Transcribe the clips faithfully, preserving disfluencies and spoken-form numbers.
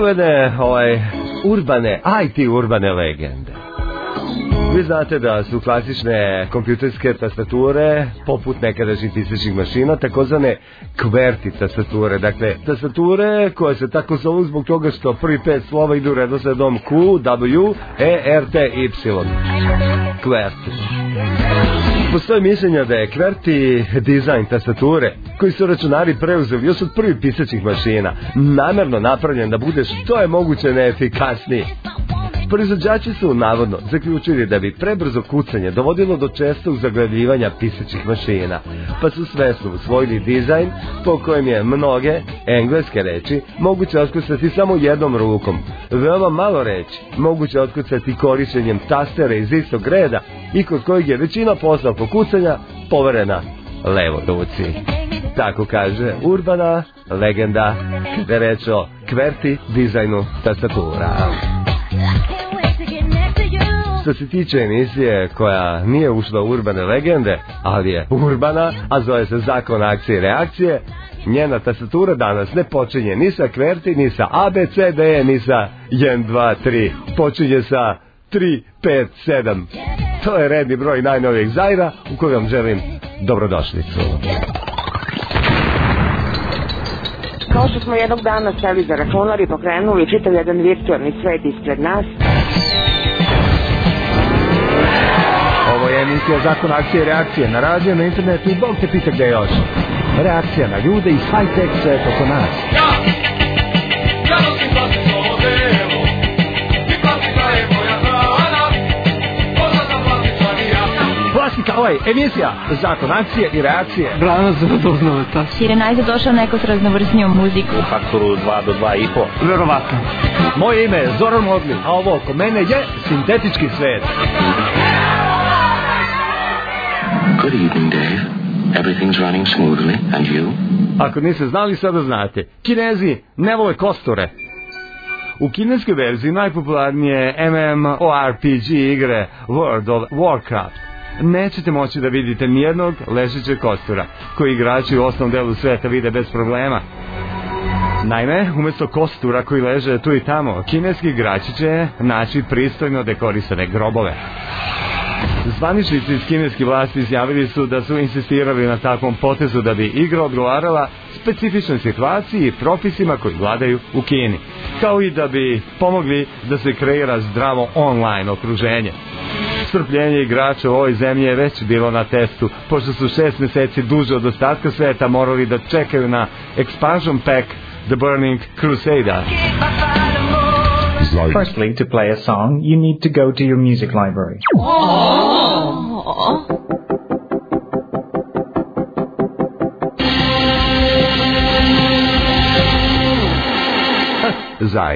Evo jedne ovaj, urbane, I T urbane legende. Vi znate da su klasične kompjuterske tastature, poput nekadašnjih pisaćih mašina, takozvane QWERTY tastature. Dakle, tastature koje se tako zovu zbog toga što prvi pet slova idu redosledom Q, W, E, R, T, Y. QWERTY. Postoje mišljenja da je QWERTY dizajn tastature, koji su računari preuzeli još od prvih pisaćih mašina, namerno napravljen da bude što je moguće neefikasniji. Proizvođači su navodno zaključili da bi prebrzo kucanje dovodilo do čestog zaglavljivanja pisaćih mašina, pa su svesno usvojili dizajn po kojem je mnoge engleske reči moguće otkucati samo jednom rukom, veoma malo reči moguće otkucati korištenjem tastere iz istog reda i kod kojeg je većina posla oko kucanja poverena levoj ruci. Tako kaže urbana legenda kada je reč o QWERTY dizajnu tastatura. Što se tiče emisije koja nije ušla u urbane legende, ali je urbana, a zove se Zakon akcije i reakcije, njena tastatura danas ne počinje ni sa QWERTY, ni sa A B C D E, ni sa jedan, dva, tri. Počinje sa tri, pet, sedam. To je redni broj najnovijeg Zaira u kojem vam želim dobrodošlicu. Kao što smo jednog dana seli za računar i pokrenuli čitav jedan virtualni svet ispred nas. Ovo je emisija Zakon akcije i reakcije na radiju, na internetu i Bog te pita gde još. Reakcija na ljude i high-tech svet oko nas. Ja, ja nosim plastično odelo, i plastika je moja hrana, poznata plastična i ja. Plastika, ovaj, emisija Zakon akcije i reakcije. Brana za doznavata. Sirenajza došao neko s raznovrsnijom muziku. U faktoru dva do dva i po. Verovatno. Moje ime je Zoran Modlin, a ovo oko mene je sintetički svet. Good evening, Dave. Everything's running smoothly, and you? Ako niste znali, sada znate. Kinezi ne vole kosture. U kineskoj verziji najpopularnije MMORPG igre World of Warcraft nećete moći da vidite nijednog ležećeg kostura, koji igrači u osnovnom delu sveta vide bez problema. Naime, umjesto kostura koji leže tu i tamo, kineski igrači će naći pristojno dekorisane grobove. Zvaničnici iz kineske vlasti izjavili su da su insistirali na takvom potezu da bi igra odgovarala specifičnoj situaciji i propisima koji vladaju u Kini, kao i da bi pomogli da se kreira zdravo online okruženje. Strpljenje igrača u ovoj zemlji je već bilo na testu, pošto su šest mjeseci duže od ostatka sveta morali da čekaju na expansion pack The Burning Crusade. Firstly, to play a song, you need to go to your music library. Oh. Zaj.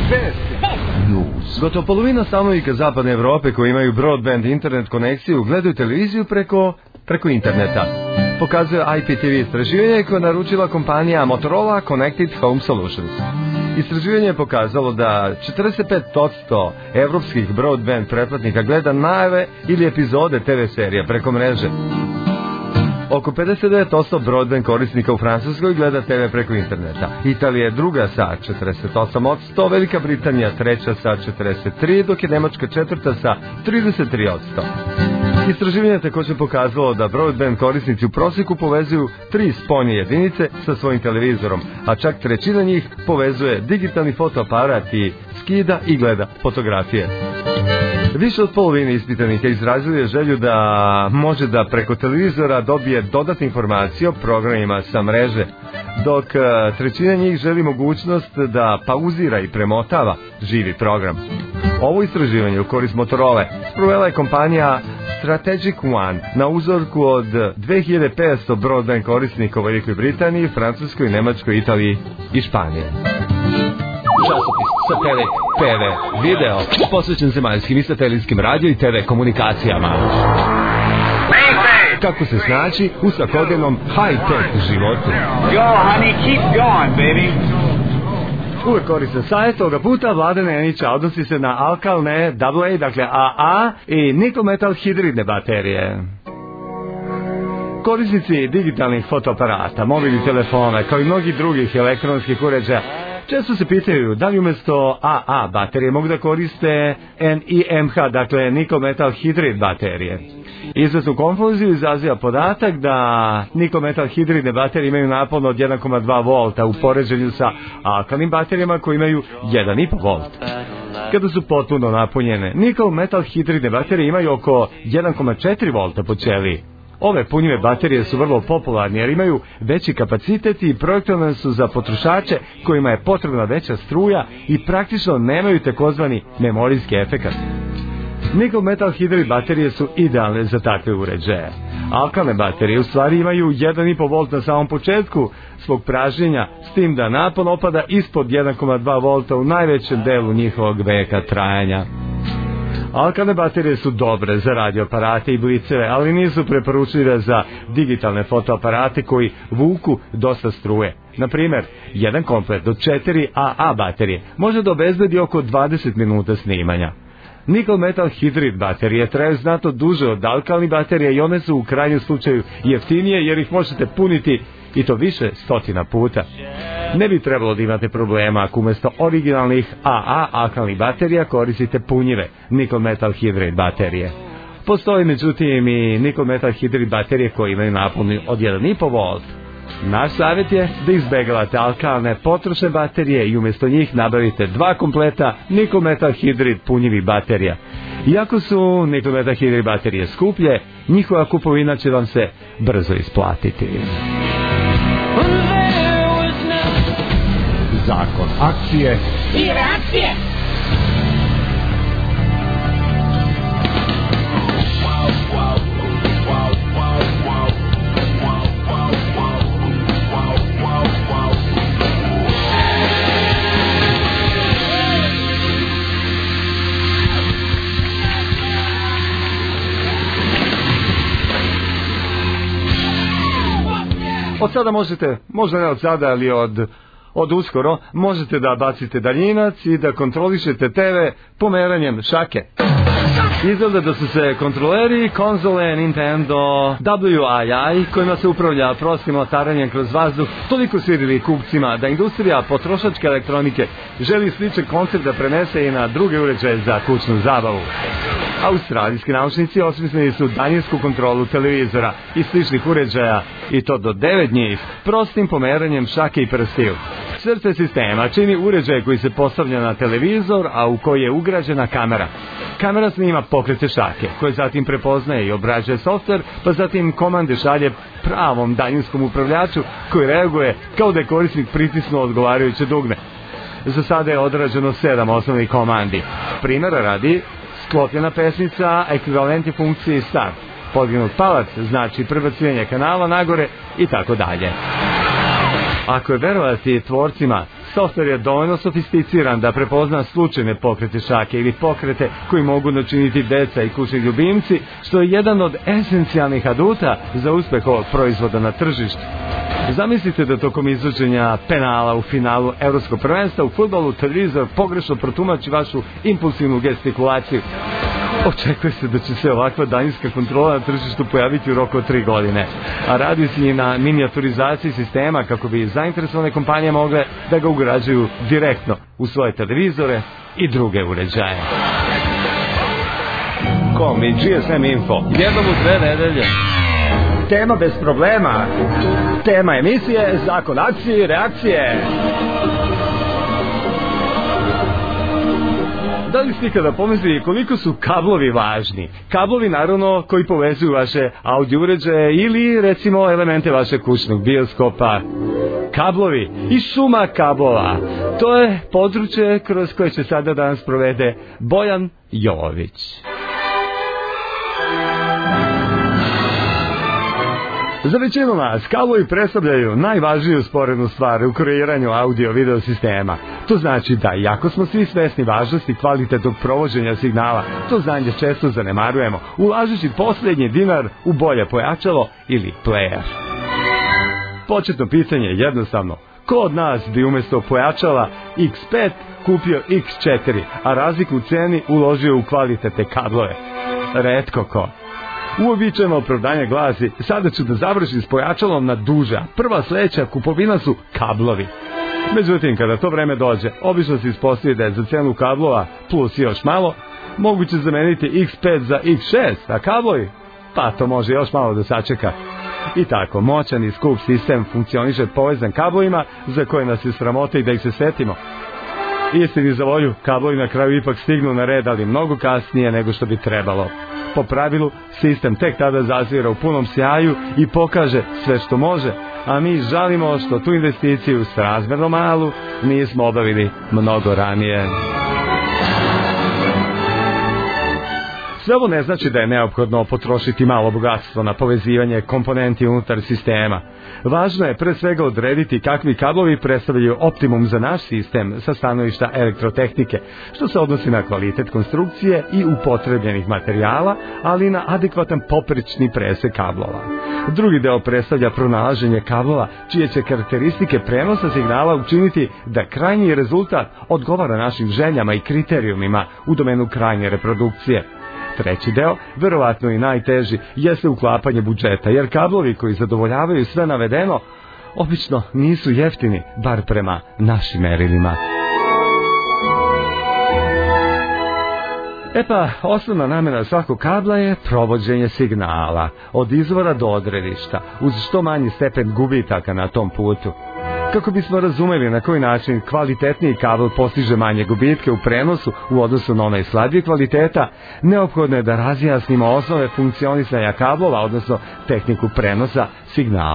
Gotovo polovina stanovnika zapadne Evrope koji imaju broadband internet konekciju gledaju televiziju preko, preko interneta. Pokazuje I P T V istraživanje koje je naručila kompanija Motorola Connected Home Solutions. Istraživanje je pokazalo da četrdeset pet posto evropskih broadband pretplatnika gleda najave ili epizode T V serija preko mreže. Oko pedeset devet posto broadband korisnika u Francuskoj gleda T V preko interneta. Italija je druga sa četrdeset osam posto, Velika Britanija treća sa četrdeset tri, dok je Nemačka četvrta sa trideset tri posto. Istraživanje je također pokazalo da broadband korisnici u prosjeku povezuju tri spojne jedinice sa svojim televizorom, a čak trećina njih povezuje digitalni fotoaparat i skida i gleda fotografije. Više od polovine ispitanika izrazili je želju da može da preko televizora dobije dodatne informacije o programima sa mreže, dok trećina njih želi mogućnost da pauzira i premotava živi program. Ovo istraživanje u korist Motorola sprovela je kompanija Strategic One na uzorku od dve hiljade petsto broadband korisnika u Velikoj Britaniji, Francuskoj, Nemačkoj, Italiji i Španiji. Časopis, satelit, T V, video, posvećen zemaljskim i satelitskim radio i T V komunikacijama. Kako se snaći u svakodnevnom high-tech životu. Go, honey, keep going, baby. Uvijek koristan savjet, ovoga puta Vladana Janića odnosi se na alkalne A A, dakle A A i nickel metal hidridne baterije. Korisnici digitalnih fotoaparata, mobilnih telefona, kao i mnogih drugih elektronskih uređaja, Često se pitaju da li umjesto A A baterije mogu da koriste N I M H, dakle Nickel Metal Hydride baterije. Izvesnu konfuziju izaziva podatak da Nickel Metal Hydride baterije imaju napon od jedan zarez dva volta u poređenju sa alkalnim baterijama koji imaju jedan zarez pet volta. Kada su potpuno napunjene, Nickel Metal Hydride baterije imaju oko jedan zarez četiri volta po ćeliji. Ove punjive baterije su vrlo popularne jer imaju veći kapacitet i projektovane su za potrošače kojima je potrebna veća struja i praktično nemaju takozvani memorijski efekat. Nickel Metal Hydride baterije su idealne za takve uređaje. Alkalne baterije u stvari imaju jedan zarez pet volta na samom početku svog pražnjenja, s tim da napon opada ispod jedan zarez dva volta u najvećem delu njihovog veka trajanja. Alkalne baterije su dobre za radioaparate i bliceve, ali nisu preporučljive za digitalne fotoaparate koji vuku dosta struje. Na primjer, jedan komplet od četiri A A baterije može da obezbedi oko dvadeset minuta snimanja. Nickel Metal Hydride baterije traju znatno duže od alkalnih baterija i one su u krajnjem slučaju jeftinije jer ih možete puniti i to više stotina puta. Ne bi trebalo da imate problema ako umjesto originalnih A A alkalnih baterija koristite punjive Nickel Metal Hydride baterije. Postoji međutim i Nickel Metal Hydride baterije koje imaju napon od jedan zarez pet volta. Naš savjet je da izbegavate alkalne potrošne baterije i umjesto njih nabavite dva kompleta Nickel Metal Hydride punjivih baterija. Iako su Nickel Metal Hydride baterije skuplje, njihova kupovina će vam se brzo isplatiti. Zakon akcije i reakcije. Od sada možete, možda ne od sada, ali od, od uskoro, možete da bacite daljinac i da kontrolišete te ve pomeranjem šake. Izgleda da su se kontroleri konzole Nintendo W I I, kojima se upravlja prostim otaranjem kroz vazduh, toliko svirili kupcima da industrija potrošačke elektronike želi sličan koncept da prenese i na druge uređaje za kućnu zabavu. Australijski naučnici osmislili su daljinsku kontrolu televizora i sličnih uređaja, i to do devet njih, prostim pomeranjem šake i prstiju. Srce sistema čini uređaj koji se postavlja na televizor, a u koji je ugrađena kamera. Kamera snima pokrete šake, koje zatim prepoznaje i obrađuje softver, pa zatim komande šalje pravom daljinskom upravljaču koji reaguje kao da je korisnik pritisnuo odgovarajuće dugme. Za sada je odrađeno sedam osnovnih komandi. Primjera radi, sklopljena pesnica, ekvivalent je funkciji start. Podignut palac znači prebacivanje kanala nagore i tako dalje. Ako je verovati tvorcima, softver je dovoljno sofisticiran da prepozna slučajne pokrete šake ili pokrete koji mogu načiniti deca i kućni ljubimci, što je jedan od esencijalnih aduta za uspeh ovog proizvoda na tržištu. Zamislite da tokom izvođenja penala u finalu Evropskog prvenstva u fudbalu televizor pogrešno protumači vašu impulsivnu gestikulaciju. Očekuje se da će se ovakva daljinska kontrola na tržištu pojaviti u roku od tri godine, a radi se i na minijaturizaciji sistema kako bi zainteresovane kompanije mogle da ga ugrađuju direktno u svoje televizore i druge uređaje. Kom i G S M Info, jednom u dve nedelje. Tema bez problema. Tema emisije, zakon akcije i reakcije. Da li ste ikada pomislili koliko su kablovi važni? Kablovi naravno koji povezuju vaše audio uređaje ili recimo elemente vašeg kućnog bioskopa. Kablovi i šuma kablova. To je područje kroz koje će sada danas provede Bojan Jović. Za većinu nas, kablovi predstavljaju najvažniju sporednu stvar u kreiranju audio-video sistema. To znači da, iako smo svi svesni važnosti kvalitetnog provođenja signala, to znanje često zanemarujemo, ulažući posljednji dinar u bolje pojačalo ili player. Početno pitanje je jednostavno. Ko od nas bi umjesto pojačala X pet kupio X četiri, a razliku u ceni uložio u kvalitetne kablove? Retko ko. Uobičajeno opravdanje glasi, sada ću da završim s pojačalom na duže, prva sledeća kupovina su kablovi. Međutim, kada to vreme dođe, obično se ispostavi da je za cenu kablova plus još malo moguće zameniti iks pet za iks šest, a kablovi? Pa to može još malo da sačeka. I tako, moćan i skup sistem funkcioniše povezan kablovima za koje nas je sramota i da ih se setimo. Istini za volju, kablovi na kraju ipak stignu na red, ali mnogo kasnije nego što bi trebalo. Po pravilu, sistem tek tada zazvira u punom sjaju i pokaže sve što može, a mi žalimo što tu investiciju srazmerno malu nismo obavili mnogo ranije. Sve ovo ne znači da je neophodno potrošiti malo bogatstvo na povezivanje komponenti unutar sistema. Važno je pre svega odrediti kakvi kablovi predstavljaju optimum za naš sistem sa stanovišta elektrotehnike, što se odnosi na kvalitet konstrukcije i upotrebljenih materijala, ali i na adekvatan poprečni presek kablova. Drugi deo predstavlja pronalaženje kablova, čije će karakteristike prenosa signala učiniti da krajnji rezultat odgovara našim željama i kriterijumima u domenu krajnje reprodukcije. Treći deo, verovatno i najteži, jeste uklapanje budžeta, jer kablovi koji zadovoljavaju sve navedeno, obično nisu jeftini, bar prema našim merilima. E pa, osnovna namjena svakog kabla je provođenje signala, od izvora do odredišta, uz što manji stepen gubitaka na tom putu. Kako bismo razumeli na koji način kvalitetniji kabel postiže manje gubitke u prenosu u odnosu na onaj slabije kvaliteta, neophodno je da razjasnimo osnove funkcionisanja kablova, odnosno tehniku prenosa signala.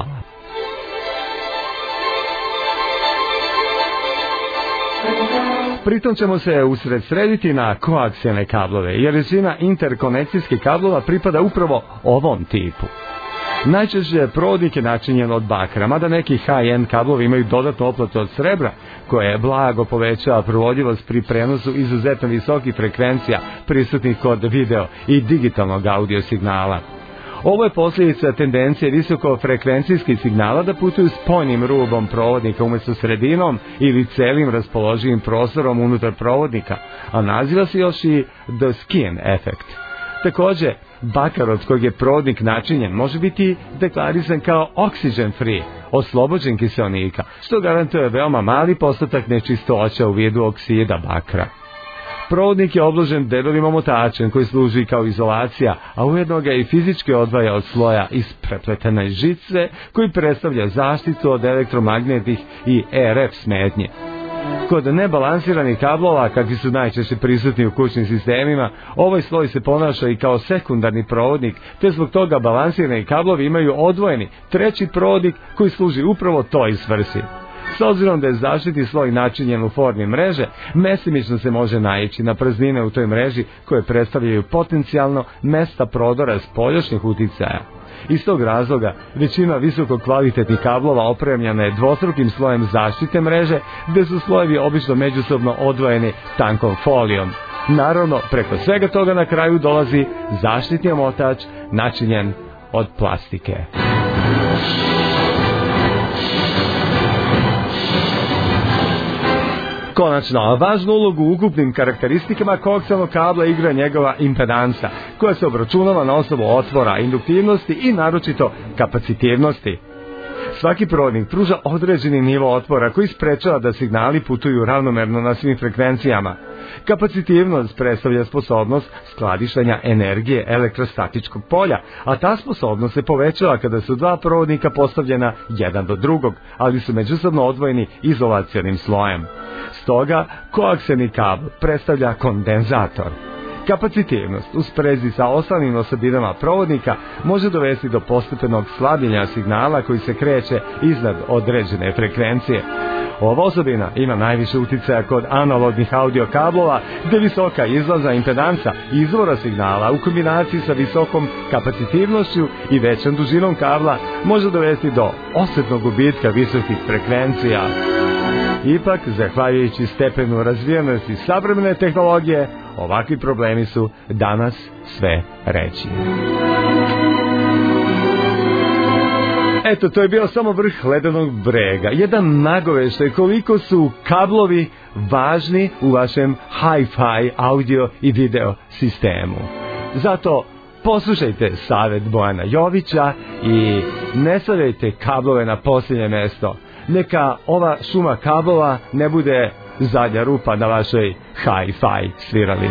Pritom ćemo se usredsrediti na koaksijalne kablove, jer većina interkonekcijskih kablova pripada upravo ovom tipu. Najčešće provodnik je načinjen od bakra, mada neki high-end kablovi imaju dodatnu oplatu od srebra, koje blago povećava provodljivost pri prenosu izuzetno visokih frekvencija prisutnih kod video i digitalnog audio signala. Ovo je posljedica tendencije visokofrekvencijskih signala da putuju spojnim rubom provodnika umjesto sredinom ili celim raspoloživim prostorom unutar provodnika, a naziva se još i the skin efekt. Također, bakar od kojeg je provodnik načinjen može biti deklarisan kao oxygen free, oslobođen kiseonika, što garantuje veoma mali postotak nečistoća u vidu oksida bakra. Provodnik je obložen debelim omotačem koji služi kao izolacija, a ujedno ga i fizički odvaja od sloja iz prepletene žice koji predstavlja zaštitu od elektromagnetnih i er ef smetnje. Kod nebalansiranih kablova, kakvi su najčešće prisutni u kućnim sistemima, ovaj sloj se ponaša i kao sekundarni provodnik, te zbog toga balansirani kablovi imaju odvojeni treći provodnik koji služi upravo toj svrsi. S obzirom da je zaštitni sloj načinjen u formi mreže, mestimično se može naići na praznine u toj mreži koje predstavljaju potencijalno mesta prodora spoljašnjih uticaja. Iz tog razloga, većina visoko kvalitetnih kablova opremljena je dvostrukim slojem zaštite mreže, gde su slojevi obično međusobno odvojeni tankom folijom. Naravno, preko svega toga na kraju dolazi zaštitni omotač načinjen od plastike. Konačno, važnu ulogu u ukupnim karakteristikama koaksijalnog kabla igra njegova impedansa, koja se obračunava na osnovu otvora, induktivnosti i naročito kapacitivnosti. Svaki provodnik pruža određeni nivo otvora koji sprečava da signali putuju ravnomerno na svim frekvencijama. Kapacitivnost predstavlja sposobnost skladištenja energije elektrostatičkog polja, a ta sposobnost se povećava kada su dva provodnika postavljena jedan do drugog, ali su međusobno odvojeni izolacionim slojem. Stoga, koaksijalni kabel predstavlja kondenzator. Kapacitivnost u sprezi sa ostalim osobinama provodnika može dovesti do postepenog slabljenja signala koji se kreće iznad određene frekvencije. Ova osobina ima najviše uticaja kod analognih audio kablova, gdje visoka izlazna impedansa izvora signala u kombinaciji sa visokom kapacitivnošću i većom dužinom kabla može dovesti do osjetnog gubitka visokih frekvencija. Ipak, zahvaljujući stepenu razvijenosti savremene tehnologije, ovakvi problemi su danas sve reći. Eto, to je bio samo vrh ledenog brega. Jedan nagoveštaj koliko su kablovi važni u vašem hi-fi audio i video sistemu. Zato poslušajte savjet Bojana Jovića i ne stavljajte kablove na posljednje mjesto. Neka ova šuma kablova ne bude zadnja rupa na vašoj hi-fi svirali.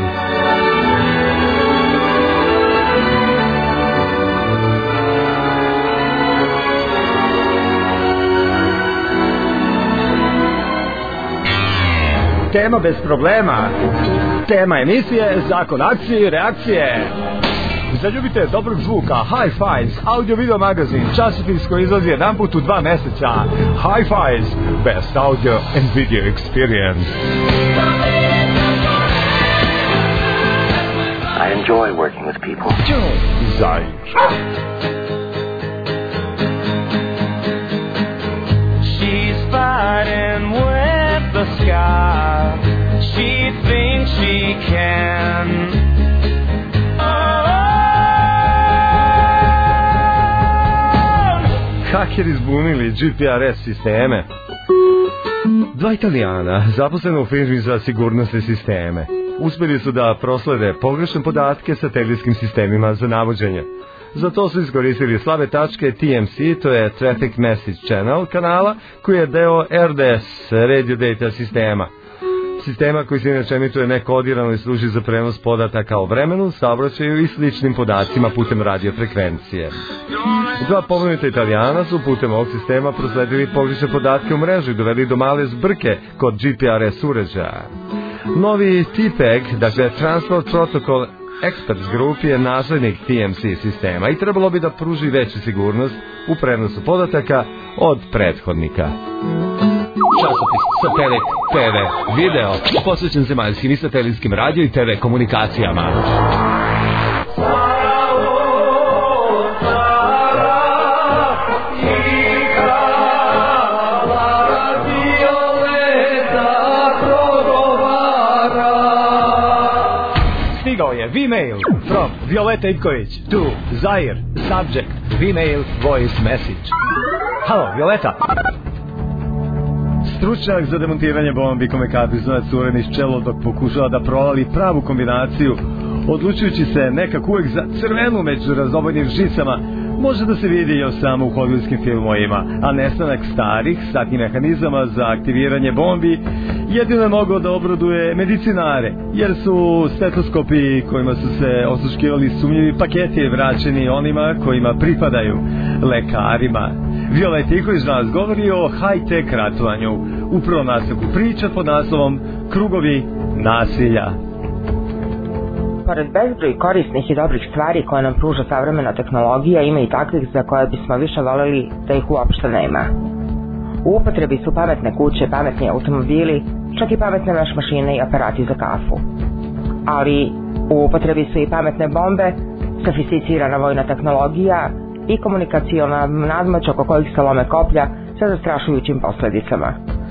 Tema bez problema. Tema emisije Zakon akcije i reakcije. Zaljubite dobrog zvuka Hi-Fi's, audio-video magazin, časopis koji izlazi jedan put u dva meseca. Hi-Fi's, best audio and video experience. I enjoy working with people. Zair. She's fighting with the sky. She thinks she can. Hakeri zbunili G P R S sisteme. Dva Italijana, zaposlena u firmi za sigurnosne sisteme, uspjeli su da proslede pogrešne podatke satelitskim sistemima za navođenje. Za to su iskoristili slabe tačke T M C, to je Traffic Message Channel kanala, koji je deo R D S, Radio Data sistema. Sistema koji se inače emituje nekodirano i služi za prenos podataka o vremenu, saobraćaju i sličnim podacima putem radiofrekvencije. Dva pomenuta Italijana su putem ovog sistema prosledili pogrešne podatke u mrežu i doveli do male zbrke kod G P R S uređaja. Novi T P E G, dakle Transport Protocol Experts Group, je naslednik T M C sistema i trebalo bi da pruži veću sigurnost u prenosu podataka od prethodnika. Časopis, satelit, T V, video, posvećen zemaljskim i satelitskim radio i T V komunikacijama. Stigao je V-mail from Violeta Ivković to Zair, subject, V-mail, voice message. Halo, Violeta. Stručnjak za demontiranje bombi kome kapiznac cureni s čelo dok pokušava da provali pravu kombinaciju, odlučujući se nekak uvek za crvenu među razobojnim žicama, može da se vidi još samo u hollywoodskim filmovima, a nestanak starih statnih mehanizama za aktiviranje bombi jedino je mogao da obraduje medicinare, jer su stetoskopi kojima su se osluškivali sumnjivi paketi vraćeni onima kojima pripadaju, lekarima. Violeta Ivković nas govori o high-tech ratovanju, u prvom nastavku priča pod naslovom Krugovi nasilja. Pored bezbroj korisnih i dobrih stvari koje nam pruža savremena tehnologija, ima i takvih za koje bismo više voljeli da ih uopšte nema. U upotrebi su pametne kuće, pametni automobili, čak i pametne veš mašine i aparati za kafu. Ali u upotrebi su i pametne bombe, sofisticirana vojna tehnologija i komunikaciona nadmoć oko kojih se lome koplja sa zastrašujućim posledicama.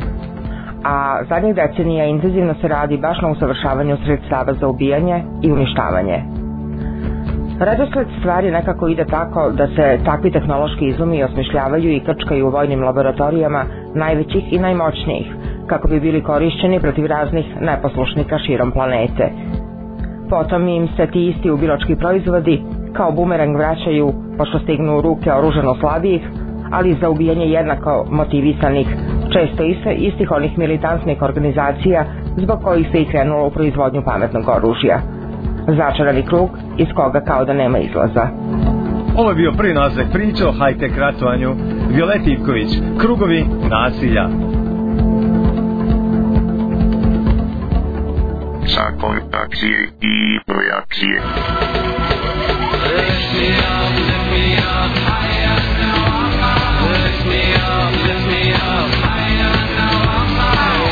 A zadnjih decenija intenzivno se radi baš na usavršavanju sredstava za ubijanje i uništavanje. Redosled stvari nekako ide tako da se takvi tehnološki izumi osmišljavaju i krčkaju u vojnim laboratorijama najvećih i najmoćnijih, kako bi bili korišćeni protiv raznih neposlušnika širom planete. Potom im se ti isti ubilački proizvodi kao bumerang vraćaju pošto stignu u ruke oružano slabijih, ali za ubijanje jednako motivisanih, često istih onih militantnih organizacija zbog kojih se i krenulo u proizvodnju pametnog oružja. Začarani krug iz koga kao da nema izlaza. Ovo je bio prvi nastavak priče o high-tech ratovanju. Violeta Ivković, Krugovi nasilja. Zakon akcije i reakcije. Lift me up, lift me up, higher, now I'm high. Lift me up, lift me up, higher, now I'm high.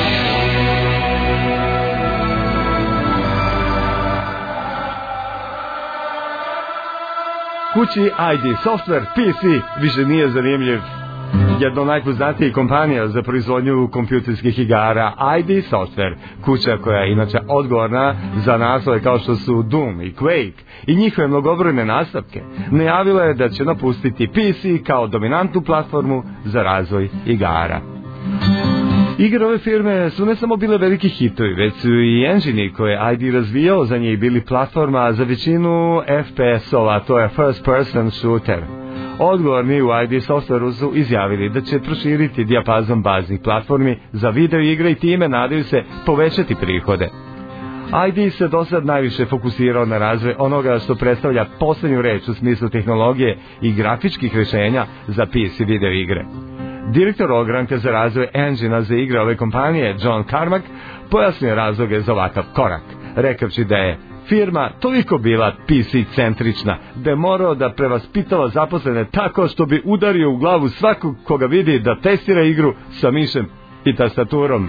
Kući I D Software P C više nije zanimljiv. Jedna od najpoznatijih kompanija za proizvodnju kompjuterskih igara, I D Software, kuća koja je inače odgovorna za naslove kao što su Doom i Quake i njihove mnogobrojne nastavke, najavila je da će napustiti P C kao dominantnu platformu za razvoj igara. Igre ove firme su ne samo bile veliki hitovi, već su i engine koje I D razvijao za njih bili platforma za većinu F P S-ova, to je First Person Shooter. Odgovorni u I D softwareu su izjavili da će proširiti dijapazon baznih platformi za video igre i time nadaju se povećati prihode. I D se do sad najviše fokusirao na razvoj onoga što predstavlja posljednju reč u smislu tehnologije i grafičkih rješenja za P C video igre. Direktor ogranka za razvoj engina za igre ove kompanije, John Carmack, pojasnio razloge za ovakav korak, rekavši da je firma toliko bila P C-centrična da je morao da prevaspitava zaposlene tako što bi udario u glavu svakog koga vidi da testira igru sa mišem i tastaturom.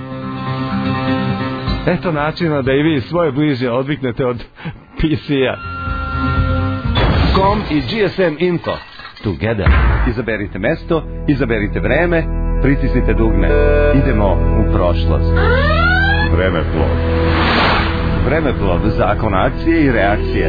Eto načina da i vi svoje bližnje odviknete od P C-a. Com i G S M Info. Together. Izaberite mesto, izaberite vreme, pritisnite dugme. Idemo u prošlost. Vremeplov. Vremeplov, zakon akcije i reakcije.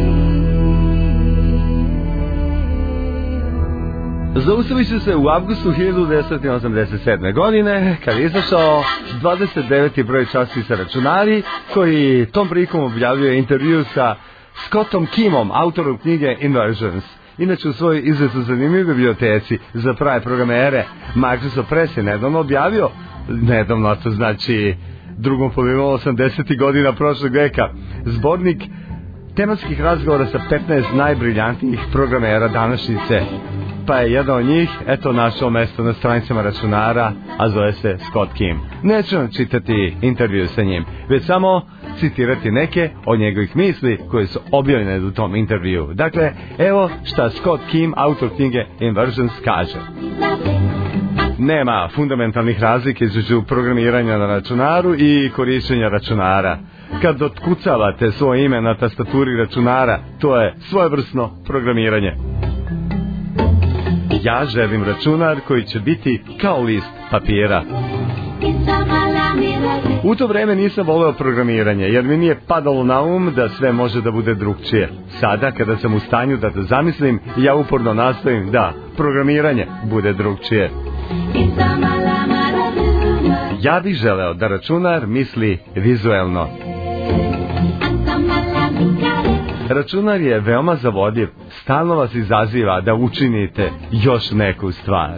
Zaustavit ću se u avgustu hiljadu devetsto osamdeset sedme. godine, kad je izašao dvadeset deveti broj časopisa Računari, koji tom prilikom objavljuje intervju sa Scottom Kimom, autorom knjige Inversions. Inače u svojoj izuzetno zanimljivoj biblioteci za prave programere, Microsoft Press je nedavno objavio, nedavno, a to znači drugom polovinom osamdesetih godina prošlog veka, zbornik tematskih razgovora sa petnaest najbriljantnijih programera današnjice. Pa je jedan od njih, eto, našao mesto na stranicama Računara, a zove se Scott Kim. Neću vam čitati intervju sa njim, već samo citirati neke od njegovih misli koje su objavljene u tom intervju. Dakle, evo šta Scott Kim, autor knjige Inversions, kaže. Nema fundamentalnih razlike između programiranja na računaru i korišćenja računara. Kad otkucavate svoje ime na tastaturi računara, to je svojevrsno programiranje. Ja želim računar koji će biti kao list papira. U to vreme nisam voleo programiranje, jer mi nije padalo na um da sve može da bude drugčije. Sada, kada sam u stanju da to zamislim, ja uporno nastojim da programiranje bude drugčije. Ja bih želeo da računar misli vizuelno. Računar je veoma zavodljiv, stalno vas izaziva da učinite još neku stvar.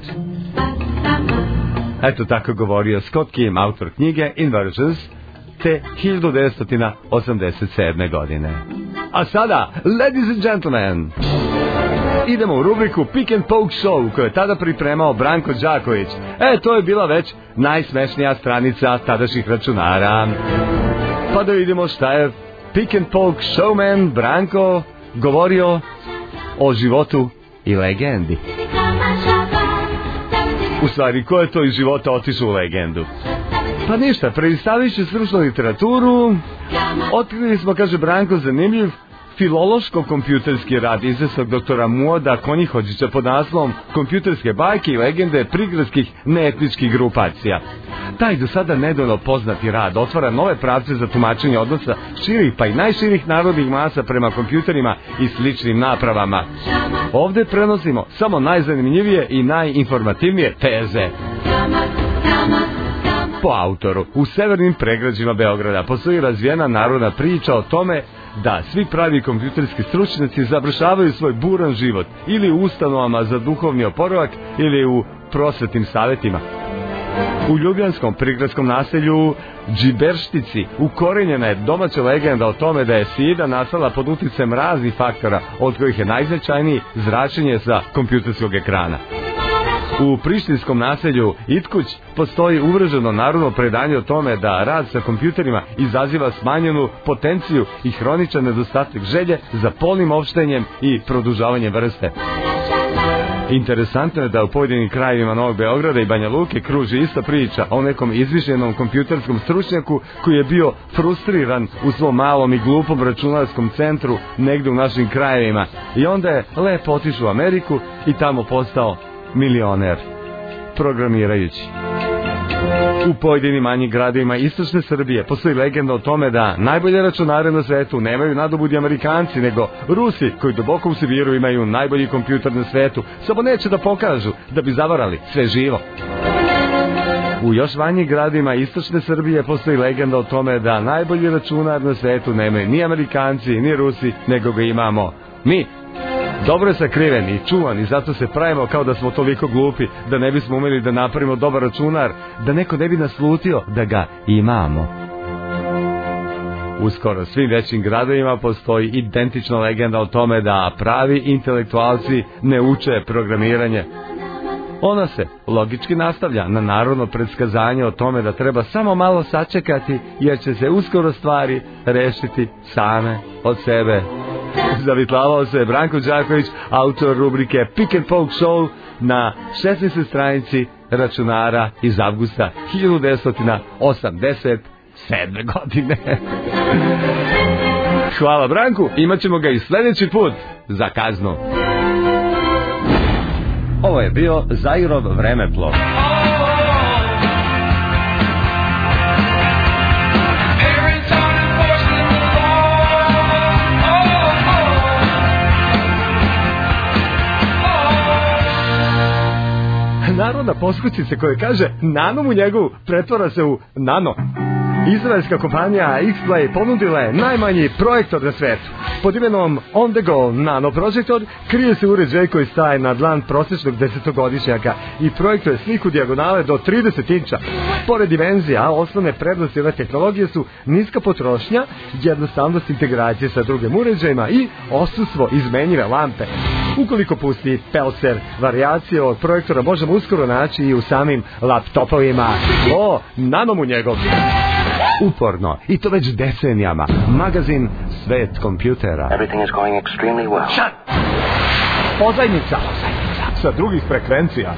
Eto tako govorio Scott Kim, autor knjige Inversions, te hiljadu devetsto osamdeset sedme. godine. A sada, ladies and gentlemen, idemo u rubriku Pick and Poke Show, koju je tada pripremao Branko Đaković. E, to je bila već najsmešnija stranica tadašnjih računara. Pa da vidimo šta je Pick and Poke Showman Branko govorio o životu i legendi. U stvari, ko je to iz života otišao u legendu? Pa ništa, prelistavivši stručnu literaturu, otkrili smo, kaže Branko, zanimljiv filološko-kompjuterski rad izvesnog doktora Muoda Konjihođića pod naslovom Kompjuterske bajke i legende prigradskih neetničkih grupacija. Taj do sada nedovoljno poznati rad otvara nove pravce za tumačenje odnosa širih pa i najširih narodnih masa prema kompjuterima i sličnim napravama. Ovdje prenosimo samo najzanimljivije i najinformativnije teze. Po autoru, u severnim pregrađima Beograda postoji razvijena narodna priča o tome da svi pravi kompjuterski stručnjaci završavaju svoj buran život ili u ustanovama za duhovni oporavak ili u prosvetnim savjetima. U ljubljanskom prigradskom naselju Džiberštici ukorenjena je domaća legenda o tome da je sida nastala pod uticajem raznih faktora, od kojih je najznačajniji zračenje sa kompjuterskog ekrana. U prištinskom naselju Itkuć postoji uvrženo narodno predanje o tome da rad sa kompjuterima izaziva smanjenu potenciju i hroničan nedostatak želje za polnim opštenjem i produžavanjem vrste. Interesantno je da u pojedinim krajevima Novog Beograda i Banja Luke kruži ista priča o nekom izmišljenom kompjuterskom stručnjaku koji je bio frustriran u svom malom i glupom računarskom centru negdje u našim krajevima i onda je lepo otišao u Ameriku i tamo postao milioner programirajući. U pojedinim manjim gradovima istočne Srbije postoji legenda o tome da najbolje računare na svetu nemaju nadobudi Amerikanci, nego Rusi koji duboko u Sibiru imaju najbolji kompjuter na svetu, samo neće da pokažu da bi zavarali sve živo. U još manjim gradovima istočne Srbije postoji legenda o tome da najbolji računar na svetu nemaju ni Amerikanci, ni Rusi, nego ga imamo mi. dobro je sakriven i čuvan i zato se pravimo kao da smo toliko glupi da ne bismo umeli da napravimo dobar računar, da neko ne bi naslutio da ga imamo. U skoro svim većim gradovima postoji identična legenda o tome da pravi intelektualci ne uče programiranje. Ona se logički nastavlja na narodno predskazanje o tome da treba samo malo sačekati jer će se uskoro stvari rešiti same od sebe. Zavitlavao se Branko Đaković, autor rubrike Pick and Poke Show na šesnaestoj stranici računara iz avgusta hiljadu devetsto osamdeset sedme godine. Hvala Branku, imat ćemo ga i sljedeći put za kaznu. Ovo je bio Zairov vremeplov. Narodna poskućica koja kaže nano mu njegovu pretvara se u nano. Izraelska kompanija X-Play ponudila je najmanji projektor na svetu. Pod imenom On The Go nanoprojektor krije se uređaj koji staje na dlan prosječnog desetogodišnjaka i projektuje sliku dijagonale do trideset inča. Pored dimenzija, osnovne prednosti ove tehnologije su niska potrošnja, jednostavnost integracije sa drugim uređajima i odsustvo izmenjive lampe. Ukoliko pusti Pelser varijacije od projektora možemo uskoro naći i u samim laptopovima. O, nano mu njegov. Uporno, i to već decenijama, magazin Svet kompjutera. Everything is going extremely well. Šat! Pozajmica! Sa drugih frekvencija.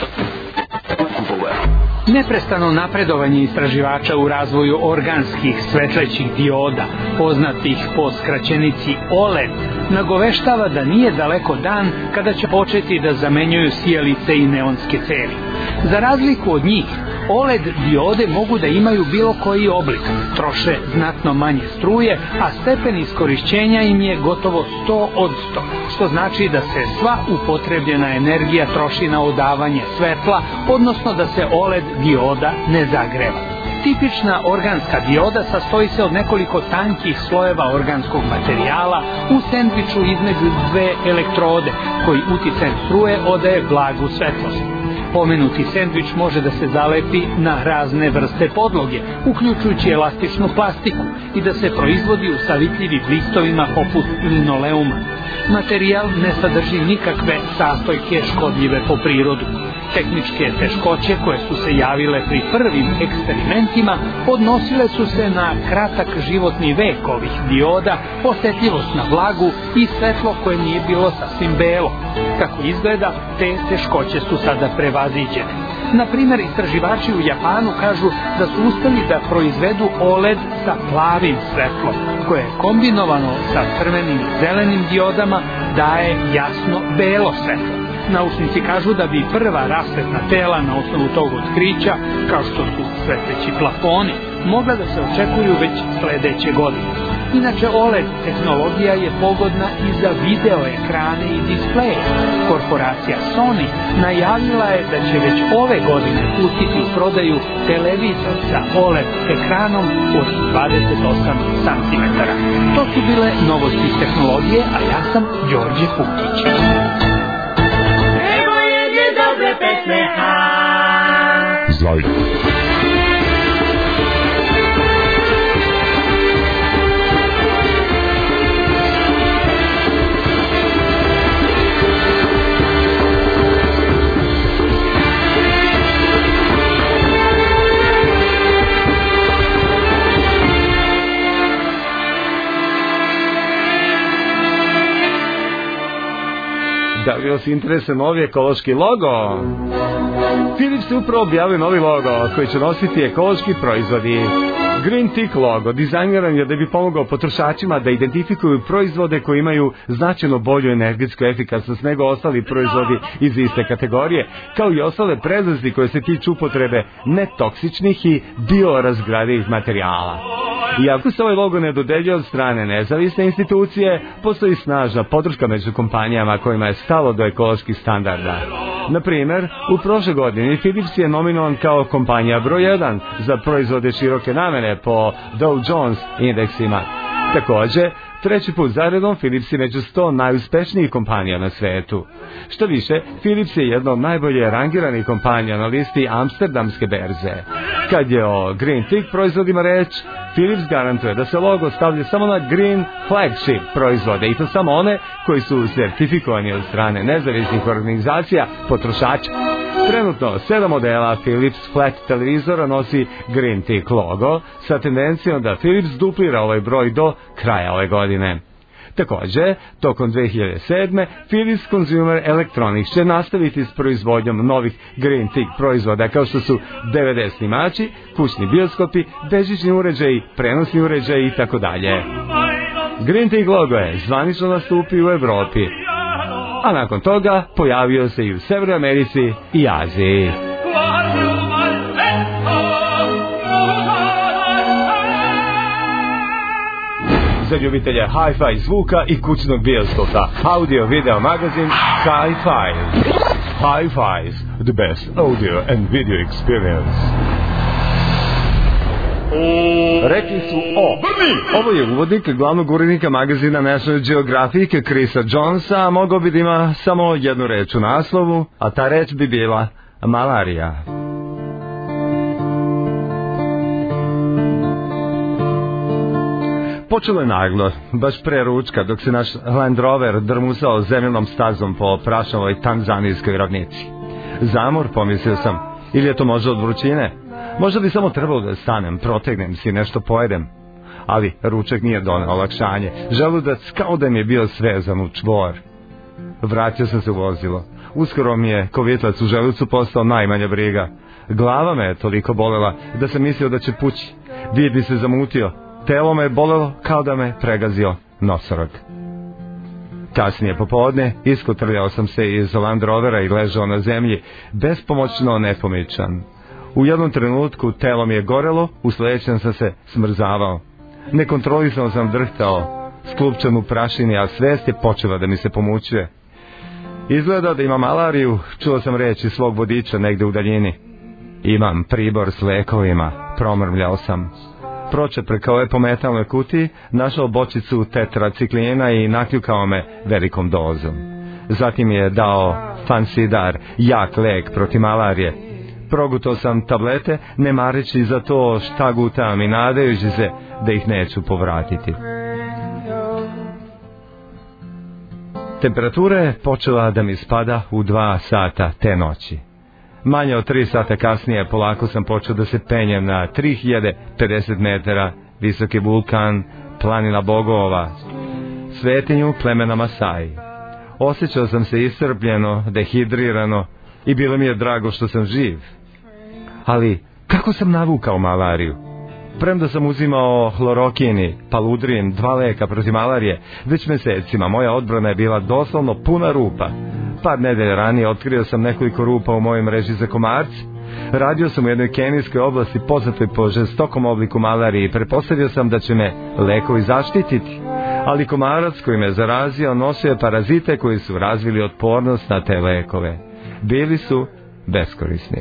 Neprestano napredovanje istraživača u razvoju organskih svetlećih dioda, poznatih po skraćenici O L E D, nagoveštava da nije daleko dan kada će početi da zamenjuju sijalice i neonske cevi. Za razliku od njih, O L E D diode mogu da imaju bilo koji oblik, troše znatno manje struje, a stepen iskorišćenja im je gotovo sto od sto, što znači da se sva upotrebljena energija troši na odavanje svetla, odnosno da se O L E D dioda ne zagreva. Tipična organska dioda sastoji se od nekoliko tankih slojeva organskog materijala u sendviču između dve elektrode, koji uticajem struje odaje blagu svetlost. Pomenuti sendvič može da se zalepi na razne vrste podloge, uključujući elastičnu plastiku, i da se proizvodi u savitljivim listovima poput linoleuma. Materijal ne sadrži nikakve sastojke škodljive po prirodu. Tehničke teškoće koje su se javile pri prvim eksperimentima odnosile su se na kratak životni vek ovih dioda, osjetljivost na vlagu i svetlo koje nije bilo sasvim belo. Kako izgleda, te teškoće su sada prevaziđene. Na primjer, istraživači u Japanu kažu da su uspeli da proizvedu O L E D sa plavim svetlom, koje je kombinovano sa crvenim i zelenim diodama daje jasno belo svetlo. Naučnici kažu da bi prva rasvetna tela na osnovu tog otkrića, kao što su svetleći plafoni, mogla da se očekuju već sledeće godine. Inače, O L E D tehnologija je pogodna i za video ekrane i displeje. Korporacija Sony najavila je da će već ove godine pustiti u prodaju televizor sa O L E D ekranom od dvadeset osam centimetara. To su bile novosti iz tehnologije, a ja sam Đorđe Pukić. Zajde. Da li vas interesuje novi ekološki logo? Philips je upravo objavio novi logo koji će nositi ekološki proizvodi. Green Tick logo dizajniran je da bi pomogao potrošačima da identifikuju proizvode koji imaju značajno bolju energetsku efikasnost nego ostali proizvodi iz iste kategorije, kao i ostale prednosti koje se tiču upotrebe netoksičnih i biorazgradivih materijala. Iako se ovaj logo ne dodeljuje od strane nezavisne institucije, postoji snažna podrška među kompanijama kojima je stalo do ekoloških standarda. Na primjer, u prošle godini Philips je nominovan kao kompanija broj jedan za proizvode široke namene po Dow Jones indeksima. Takođe, treći put zaredom Philips je među sto najuspešnijih kompanija na svetu. Što više, Philips je jedna od najbolje rangiranih kompanija na listi Amsterdamske berze. Kad je o Green Tick proizvodima reč, Philips garantuje da se logo stavlja samo na Green Flagship proizvode i to samo one koji su sertifikovani od strane nezavisnih organizacija potrošača. Trenutno sedam modela Philips Flat televizora nosi Green Tick logo sa tendencijom da Philips duplira ovaj broj do kraja ove godine. Takođe, tokom dve hiljade sedme. Philips Consumer Electronics će nastaviti s proizvodnjom novih Green Tick proizvoda kao što su D V D snimači, kućni bioskopi, bežični uređaji, prenosni uređaji i tako dalje. Green Tick logo je zvanično nastupio u Evropi, a nakon toga pojavio se i u Severnoj Americi i Aziji. Za ljubitelje hi-fi zvuka i kućnog bioskopa, audio video magazin Hi-Fi. Hi-Fi's, the best audio and video experience. Rekli su o. Ovo je uvodnik glavnog urednika magazina National Geographic Chrisa Jonesa, a mogao bi da ima samo jednu reč u naslovu, a ta reč bi bila malarija. Počelo je naglo, baš pre ručka, dok se naš Land Rover drmusao zemljanom stazom po prašnjavoj tanzanijskoj ravnici. Zamor, pomislio sam, ili je to možda od vrućine? Možda bi samo trebalo da stanem, protegnem si, nešto pojedem. Ali ručak nije doneo olakšanje, želudac kao da mi je bio svezan u čvor. Vratio sam se u vozilo. Uskoro mi je kovitlac u želucu postao najmanja briga. Glava me je toliko bolela da sam mislio da će pući. Vid bi se zamutio. Telo me je bolelo kao da me pregazio nosorog. Kasnije popodne iskotrljao sam se iz Land Rovera i ležao na zemlji, bespomoćno nepomičan. U jednom trenutku telo mi je gorelo, u sledećem sam se smrzavao. Nekontrolisano sam drhtao, sklupčan u prašini, a svest je počela da mi se pomućuje. Izgleda da imam malariju, čuo sam reći svog vodiča negde u daljini. Imam pribor s lekovima, promrmljao sam. Pročeprkao je po metalnoj kutiji, našao bočicu tetraciklina i nakljukao me velikom dozom. Zatim je dao Fansidar, jak lek protiv malarije. Progutao sam tablete, ne mareći za to šta gutam i nadajući se da ih neću povratiti. Temperatura je počela da mi spada u dva sata te noći. Manje od tri sata kasnije polako sam počeo da se penjem na tri hiljade pedeset metara visoki vulkan, planina bogova, svetinju plemena Masai. Osjećao sam se iscrpljeno, dehidrirano i bilo mi je drago što sam živ. Ali kako sam navukao malariju? Premda sam uzimao hlorokini, paludrin, dva leka protiv malarije, već mesecima moja odbrana je bila doslovno puna rupa. Par nedelja ranije otkrio sam nekoliko rupa u mojoj mreži za komarce. Radio sam u jednoj kenijskoj oblasti poznatoj po žestokom obliku malarije i pretpostavio sam da će me lekovi zaštititi. Ali komarac koji me zarazio nosio je parazite koji su razvili otpornost na te lekove. Bili su beskorisni.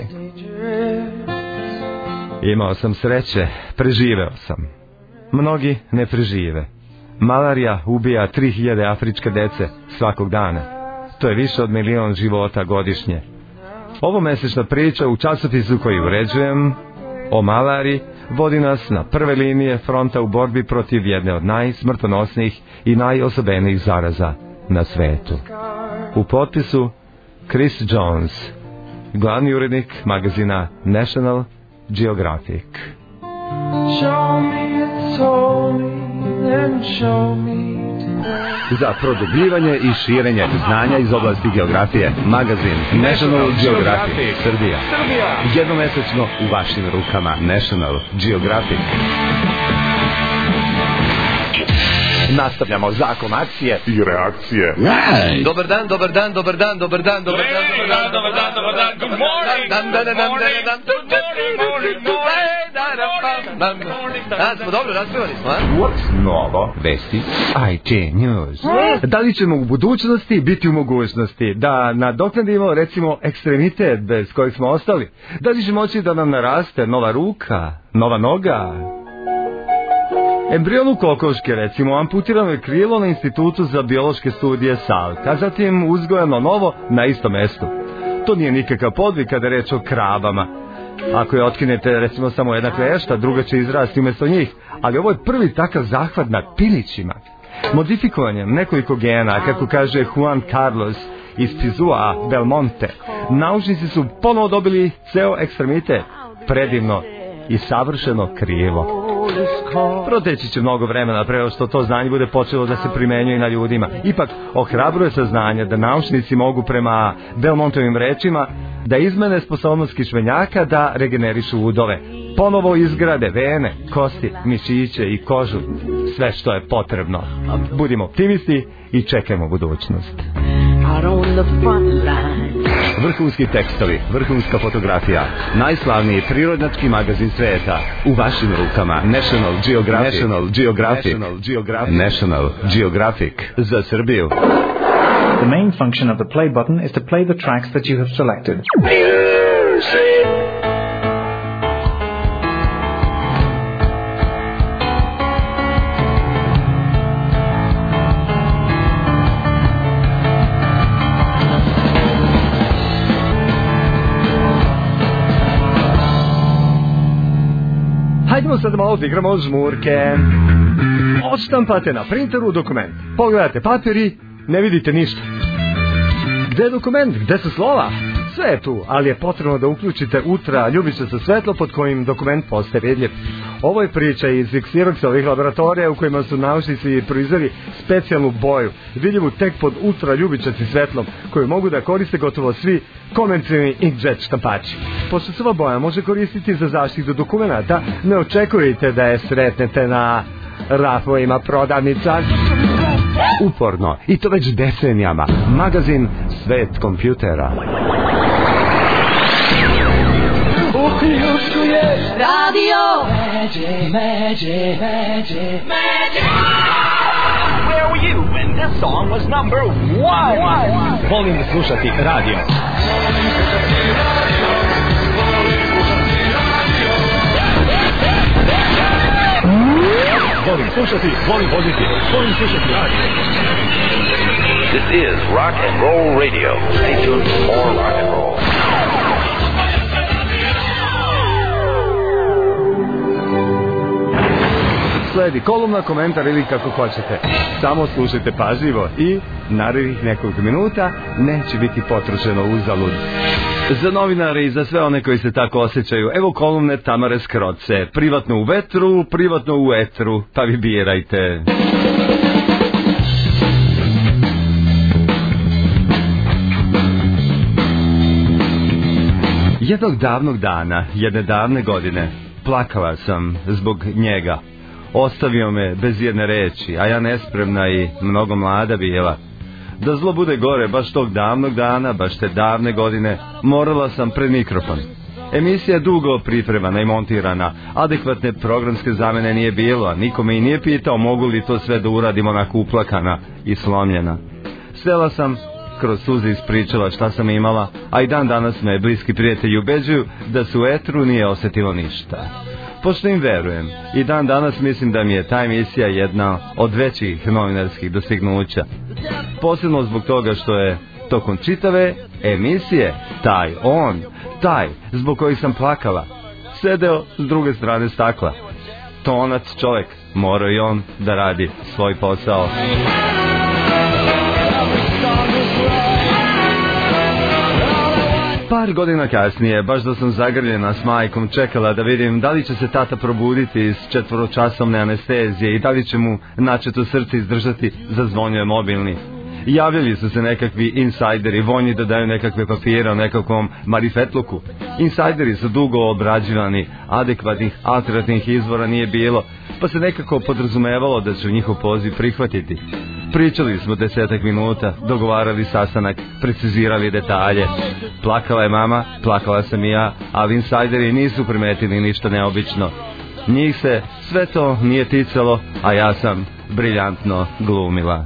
Imao sam sreće, preživeo sam. Mnogi ne prežive. Malarija ubija tri hiljade afričke dece svakog dana. To je više od milion života godišnje. Ovo mesečna priča u časopisu koji uređujem o malariji vodi nas na prve linije fronta u borbi protiv jedne od najsmrtonosnijih i najosobenijih zaraza na svetu. U potpisu Chris Jones, glavni urednik magazina National Geographic. Show me it's holy, then show me Za produbljivanje i širenje znanja iz oblasti geografije, magazin National Geographic Srbija. Jednomesečno u vašim rukama. National Geographic. Nastavljamo zakon akcije i reakcije. Right. Dobar dan, dobar dan, dobar dan, dobar dan, dobar dan, dobar dan, dobar dan, dobar dan, good morning. Dan, dan, dan, dan, dan, dan, dan, smo dobro raspevali smo, a? What's novo? Vesti I T News. Da li ćemo u budućnosti biti u mogućnosti da nadoknadimo, recimo, ekstremitet bez kojeg smo ostali? Da li će moći da nam naraste nova ruka, nova noga? Embrionu kokoške, recimo, amputirano je krilo na Institutu za biološke studije Salk, a zatim uzgojeno novo na istom mestu. To nije nikakav podvig kada je reč o krabama. Ako je otkinete, recimo, samo jedna klešta, druga će izrasti umjesto njih, ali ovo je prvi takav zahvat nad pilićima. Modifikovanjem nekoliko gena, kako kaže Juan Carlos iz Pizua Belmonte, naučnici su ponovo dobili ceo ekstremitet, predivno i savršeno krilo. Proteći će mnogo vremena pre što to znanje bude počelo da se primenjuje na ljudima. Ipak, ohrabruje saznanje da naučnici mogu prema Belmontovim rečima da izmene sposobnost kičmenjaka da regenerišu udove. Ponovo izgrade vene, kosti, mišiće i kožu. Sve što je potrebno. Budimo optimisti i čekajmo budućnost. Vrhunski tekstovi, vrhunska fotografija, najslavniji prirodnjački magazin sveta u vašim rukama. National Geographic, National Geographic, National Geographic, National Geographic za Srbiju. The main function of the play button is to play the tracks that you have selected. Hajdemo sad malo da igramo žmurke. Odštampate na printeru dokument. Pogledate papir i ne vidite ništa. Gde je dokument? Gde su slova? Sve je tu, ali je potrebno da uključite ultra ljubičasto svetlo pod kojim dokument postaje vidljiv. Ovo je priča iz Xeroxovih laboratorija u kojima su naučnici proizveli specijalnu boju, vidljivu tek pod ultra ljubičastim svetlom, koju mogu da koriste gotovo svi konvencionalni inkjet štampači. Pošto se ova boja može koristiti za zaštitu dokumenta, ne očekujte da je sretnete na rafovima prodavnica. Uporno, i to već decenijama, magazin Svet kompjutera. Uključuje radio Magic, Magic, Magic, Magic. Where were you when this song was number one? Volim slušati radio. Volim slušati, volim voziti, volim slušati radio. This is Rock and Roll Radio. Stay tuned for more rock and roll. Sledi kolumna, komentar ili kako hoćete. Samo slušajte pažljivo i narednih nekoliko minuta neće biti potrošeno uzalud. Za novinare i za sve one koji se tako osjećaju, evo kolumne Tamare Skroce. Privatno u vetru, privatno u etru, pa vi birajte. Jednog davnog dana, jedne davne godine, plakala sam zbog njega. Ostavio me bez jedne reči, a ja nespremna i mnogo mlada bila. Da zlo bude gore, baš tog davnog dana, baš te davne godine, morala sam pred mikrofon. Emisija je dugo pripremana i montirana, adekvatne programske zamene nije bilo, a niko me i nije pitao mogu li to sve da uradim onako uplakana i slomljena. Sela sam, kroz suze ispričala šta sam imala, a i dan danas me bliski prijatelji ubeđuju da se u etru nije osetilo ništa. Pošto im verujem, i dan danas mislim da mi je ta emisija jedna od većih novinarskih dostignuća. Posebno zbog toga što je tokom čitave emisije taj on, taj zbog kojih sam plakala, sedeo s druge strane stakla. Tonac čovjek, morao i on da radi svoj posao. Par godina kasnije, baš da sam zagrljena s majkom, čekala da vidim da li će se tata probuditi iz četvoročasovne anestezije i da li će mu načeto srce izdržati, zazvonio je mobilni. Javljali su se nekakvi insajderi, vonji da daju nekakve papire o nekakvom marifetluku. Insajderi su dugo obrađivani, adekvatnih alternativnih izvora nije bilo, pa se nekako podrazumevalo da će njihov poziv prihvatiti. Pričali smo desetak minuta, dogovarali sastanak, precizirali detalje. Plakala je mama, plakala sam i ja, ali insajderi nisu primetili ništa neobično. Njih se sve to nije ticalo, a ja sam briljantno glumila.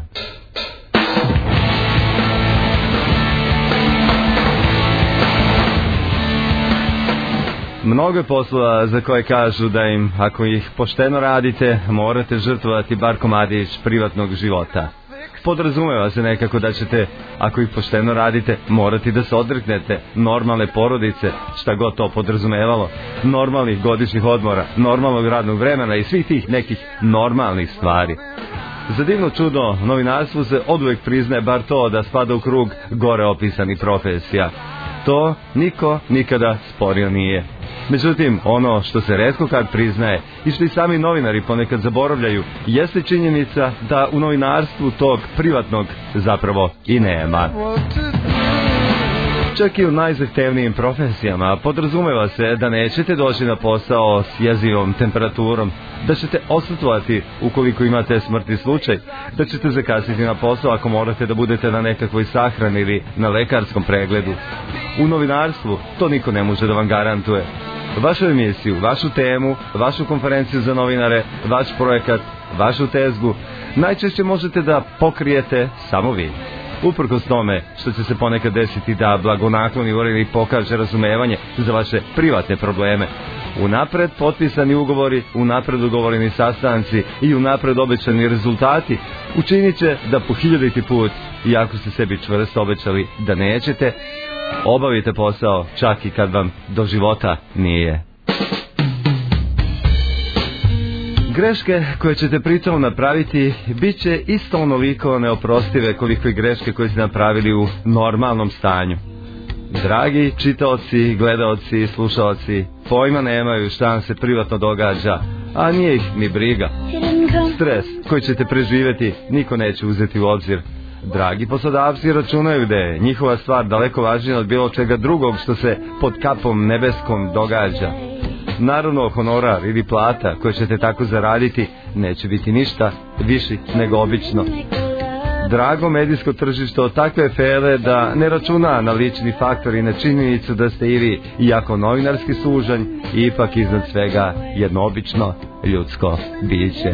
Mnogo je poslova za koje kažu da im, ako ih pošteno radite, morate žrtvovati bar komadić privatnog života. Podrazumeva se nekako da ćete, ako ih pošteno radite, morati da se odreknete normalne porodice, šta god to podrazumevalo, normalnih godišnjih odmora, normalnog radnog vremena i svih tih nekih normalnih stvari. Za divno čudo, novinarstvu se oduvek priznaje bar to da spada u krug gore opisanih profesija. To niko nikada sporio nije. Međutim, ono što se retko kad priznaje i što i sami novinari ponekad zaboravljaju, jeste činjenica da u novinarstvu tog privatnog zapravo i nema. Čak i u najzahtevnijim profesijama podrazumeva se da nećete doći na posao s jezivom temperaturom, da ćete odsutovati ukoliko imate smrtni slučaj, da ćete zakasniti na posao ako morate da budete na nekakvoj sahrani ili na lekarskom pregledu. U novinarstvu to niko ne može da vam garantuje. Vašu emisiju, vašu temu, vašu konferenciju za novinare, vaš projekat, vašu tezgu, najčešće možete da pokrijete samo vi. Uprkos tome što će se ponekad desiti da blagonakloni urednik pokaže razumevanje za vaše privatne probleme. Unapred potpisani ugovori, unapred ugovoreni sastanci i unapred obećani rezultati učinit će da po hiljaditi put, iako ste sebi čvrsto obećali da nećete, obavite posao čak i kad vam do života nije. Greške koje ćete pritom napraviti bit će isto onoliko neoprostive koliko i greške koje ste napravili u normalnom stanju. Dragi čitaoci, gledaoci, slušaoci, pojma nemaju šta vam se privatno događa, a nije ih ni briga. Stres koji ćete preživjeti niko neće uzeti u obzir. Dragi poslodavci računaju da je njihova stvar daleko važnija od bilo čega drugog što se pod kapom nebeskom događa. Naravno, honorar ili plata koje ćete tako zaraditi neće biti ništa viši nego obično. Drago medijsko tržište od takve fele da ne računa na lični faktor i na činjenicu da ste i vi, iako novinarski sužanj, ipak iznad svega jedno obično ljudsko biće.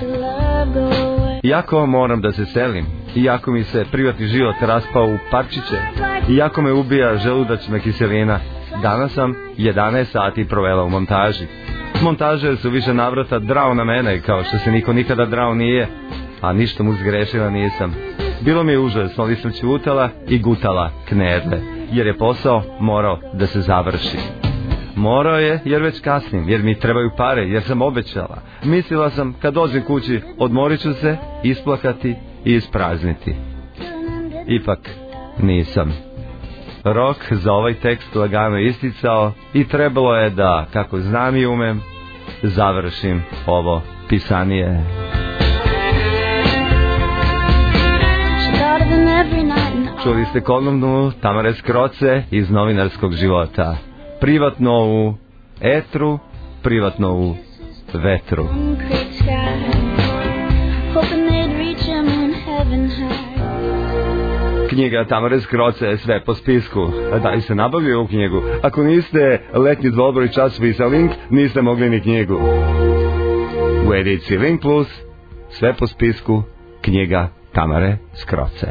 Iako moram da se selim, iako mi se privatni život raspao u parčiće, iako me ubija želudačna kiselina, danas sam jedanaest sati provela u montaži. Montaže su više navrata drao na mene, kao što se niko nikada drao nije, a ništa mu zgrešila nisam. Bilo mi je užasno, ali sam ćutala i gutala knedle, jer je posao morao da se završi. Morao je jer već kasnim, jer mi trebaju pare, jer sam obećala. Mislila sam kad dođem kući odmorit ću se, isplakati i isprazniti. Ipak nisam. Rok za ovaj tekst lagano isticao i trebalo je da, kako znam i umem, završim ovo pisanije. Čuli ste kolumnu Tamare Skroce iz novinarskog života. Privatno u etru, privatno u vetru. Knjiga Tamare Skroce, sve po spisku. Da li se nabavio u knjigu? Ako niste letnji dvobor i časopisa Link, niste mogli ni knjigu. U ediciji Link Plus, sve po spisku, knjiga Tamare Skroce.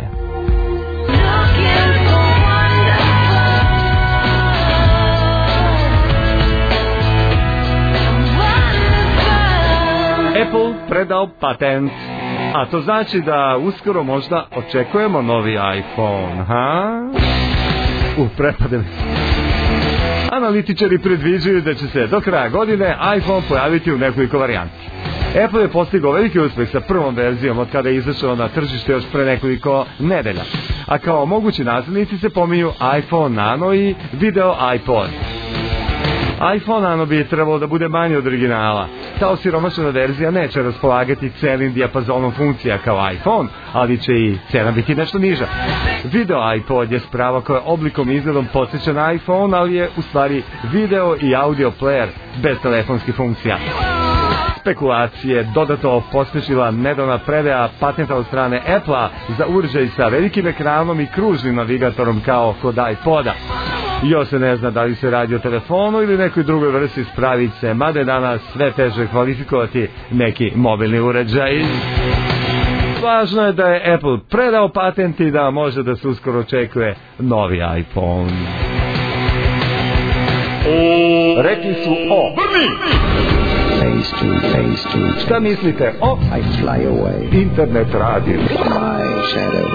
Apple predao patent, a to znači da uskoro možda očekujemo novi iPhone, ha? U, prepade mi. Analitičari predviđuju da će se do kraja godine iPhone pojaviti u nekoliko varijanti. Apple je postigao veliki uspeh sa prvom verzijom od kada je izašao na tržište još pre nekoliko nedelja, a kao mogući naslednici se pominju iPhone Nano i Video iPod. iPhone Nano bi trebalo da bude manji od originala. Ta osiromašena verzija neće raspolagati celim dijapazonom funkcija kao iPhone, ali će i cena biti nešto niža. Video iPod je sprava koja oblikom i izgledom podsjeća na iPhone, ali je u stvari video i audio player bez telefonskih funkcija. Spekulacije dodatno pospešila nedavna predaja patenta od strane Apple-a za uređaj sa velikim ekranom i kružnim navigatorom kao kod iPoda. Još se ne zna da li se radi o telefonu ili nekoj drugoj vrsti spravice, mada je danas sve teže kvalifikovati neki mobilni uređaj. Važno je da je Apple predao patent i da može da se uskoro očekuje novi iPhone. O. Rekli su o. Brni! Phase two, phase two. Šta mislite o? I fly away. Internet radio. My shadow.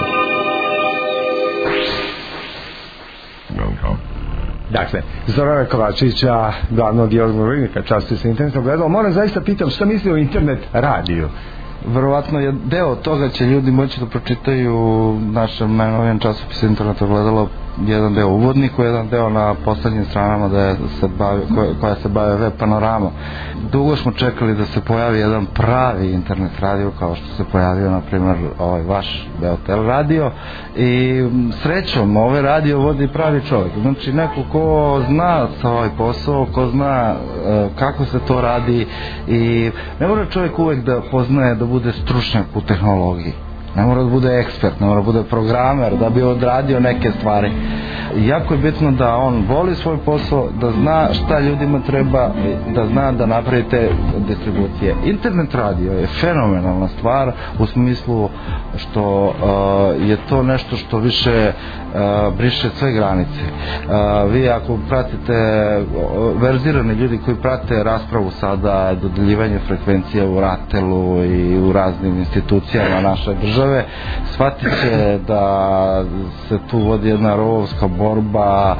Welcome. Dakle, Zorana Kovačevića, glavnog i odgovornog urednika časopisa Internetnog gledala, moram zaista pitam šta misli o internet radiju? Verovatno je deo toga će ljudi moći da pročitaju u našem najnovijem časopisu Internetnog gledala, jedan deo uvodniku, jedan deo na poslednjim stranama da je se bavi, koja, koja se bave web panorama. Dugo smo čekali da se pojavi jedan pravi internet radio kao što se pojavio na primjer ovaj vaš Beotel radio i srećom ovaj radio vodi pravi čovjek, znači neko ko zna ovaj posao, ko zna uh, kako se to radi i ne mora čovjek uvek da poznaje da bude stručnjak u tehnologiji. Ne mora da bude ekspert, ne mora da bude programer da bi odradio neke stvari. Jako je bitno da on voli svoj posao, da zna šta ljudima treba, da zna da napravi te distribucije. Internet radio je fenomenalna stvar u smislu što uh, je to nešto što više uh, briše sve granice. Uh, vi ako pratite uh, verzirani ljudi koji prate raspravu sada, dodeljivanje frekvencija u Ratelu i u raznim institucijama naše države, shvatit će da se tu vodi jedna rovovska borba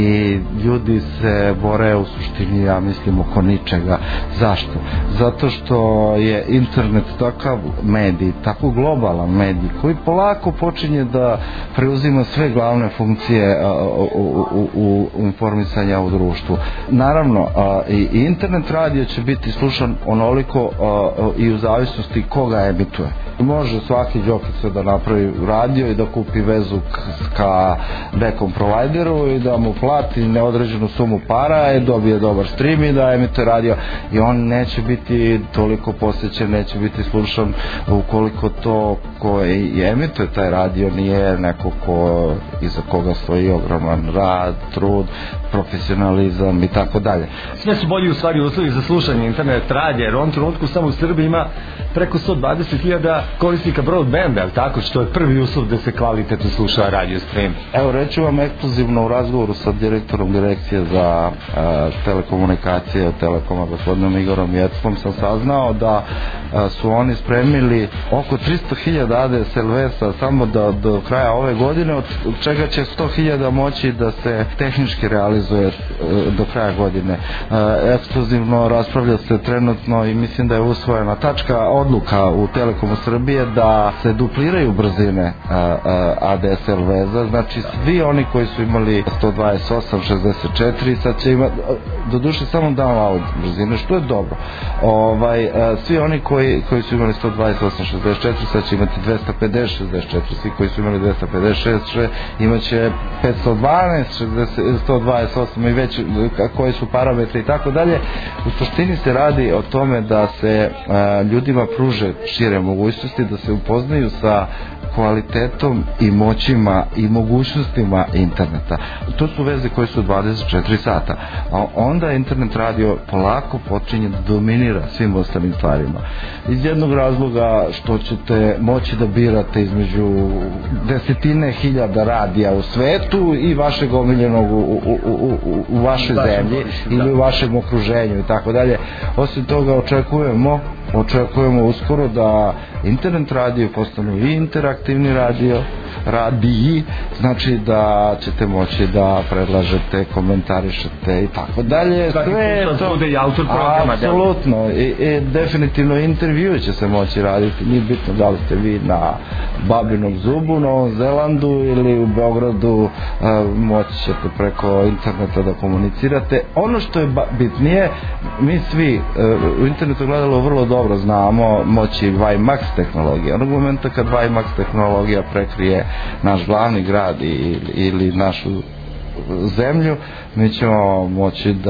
i ljudi se bore u suštini, ja mislim, oko ničega. Zašto? Zato što je internet takav medij, tako globalan medij koji polako počinje da preuzima sve glavne funkcije u, u, u, u informisanja u društvu. Naravno, i internet radio će biti slušan onoliko i u zavisnosti koga emituje. Može svaki džokica da napravi radio i da kupi vezu ka nekom provideru i da mu plati neodređenu sumu para i dobije dobar stream i da emituje radio i on neće biti toliko posjećen, neće biti slušan ukoliko to ko je emituje taj radio nije neko ko iza koga stoji ogroman rad, trud, profesionalizam i tako dalje. Sve su bolji u stvari uslovi za slušanje internet radija, jer on trenutku samo u Srbiji ima preko sto dvadeset hiljada korisnika broadbanda, ali tako što je prvi uslov da se kvalitetno sluša radio stream. Evo reću vam ekskluzivno u razgovoru sa direktorom direkcije za uh, telekomunikacije od Telekoma, gospodinom Igorom Jeckom, sam saznao da uh, su oni spremili oko tristo hiljada A D S L V-a samo do, do kraja ove godine, od čega će sto hiljada moći da se tehnički realizuje uh, do kraja godine. Uh, ekskluzivno raspravlja se trenutno i mislim da je usvojena tačka odluka u Telekomu Srbije da se dupliraju brzine uh, uh, A D S L V-a, znači svi oni koji su imali sto dvadeset osam šezdeset četiri sad će imati doduše samo download brzine, što je dobro. Ovaj, uh, svi oni koji, koji su imali sto dvadeset osam šezdeset četiri sad će imati dvesta pedeset šezdeset četiri, svi koji su imali dvesta pedeset šest imat će petsto dvanaest sto dvadeset osam i već koji su parametri i tako dalje. U suštini se radi o tome da se uh, ljudima pruže šire mogućnosti, da se upoznaju sa kvalitetom i moćima i mogućnostima interneta. To su veze koje su dvadeset četiri sata. A onda internet radio polako počinje da dominira svim ostalim stvarima. Iz jednog razloga što ćete moći da birate između desetine hiljada radija u svetu i vašeg omiljenog u, u, u, u, u vašoj zemlji ili u vašem okruženju i tako dalje. Osim toga očekujemo očekujemo uskoro da internet radio postanu i interaktivni radio radiji, znači da ćete moći da predlažete, komentarišete i tako dalje. Sve to bude i autor programa. Apsolutno. I, i definitivno intervju će se moći raditi. Nije bitno da li ste vi na Babinom zubu, Novom Zelandu ili u Beogradu, moći ćete preko interneta da komunicirate. Ono što je bitnije, mi svi u internetu gledalo vrlo dobro znamo moći WiMAX tehnologije. Onog momenta kad WiMAX tehnologija prekrije naš glavni grad ili, ili našu zemlju, mi ćemo moći da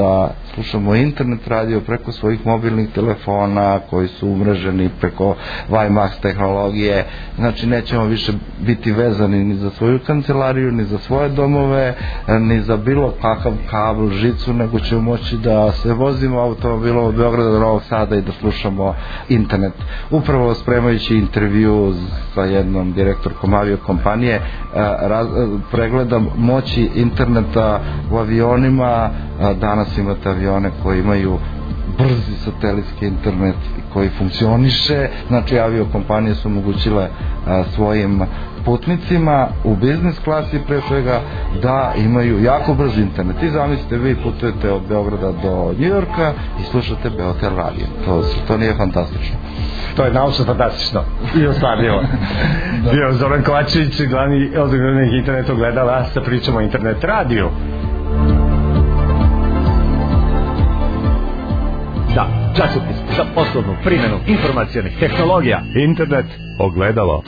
slušamo internet radio preko svojih mobilnih telefona koji su umreženi preko WiMAX tehnologije. Znači nećemo više biti vezani ni za svoju kancelariju, ni za svoje domove, ni za bilo kakav kabel, žicu, nego ćemo moći da se vozimo automobilom od Beograda do Novog Sada i da slušamo internet. Upravo spremajući intervju sa jednom direktorkom aviokompanije pregledam moći interneta u avionima. Danas imate avione koji imaju brzi satelitski internet koji funkcioniše, znači aviokompanije su omogućile svojim putnicima u biznis klasi pre svega da imaju jako brz internet. I zamislite, vi putujete od Beograda do Njujorka i slušate Beotel radio. To, to nije fantastično. To je naučno fantastično i ostvarljivo. Bio Zoran Kovačević, glavni odgovornik internet ogledala sa pričom o internet radiju. Da, časopis za poslovnu primjenu informacijonih tehnologija. Internet ogledalo.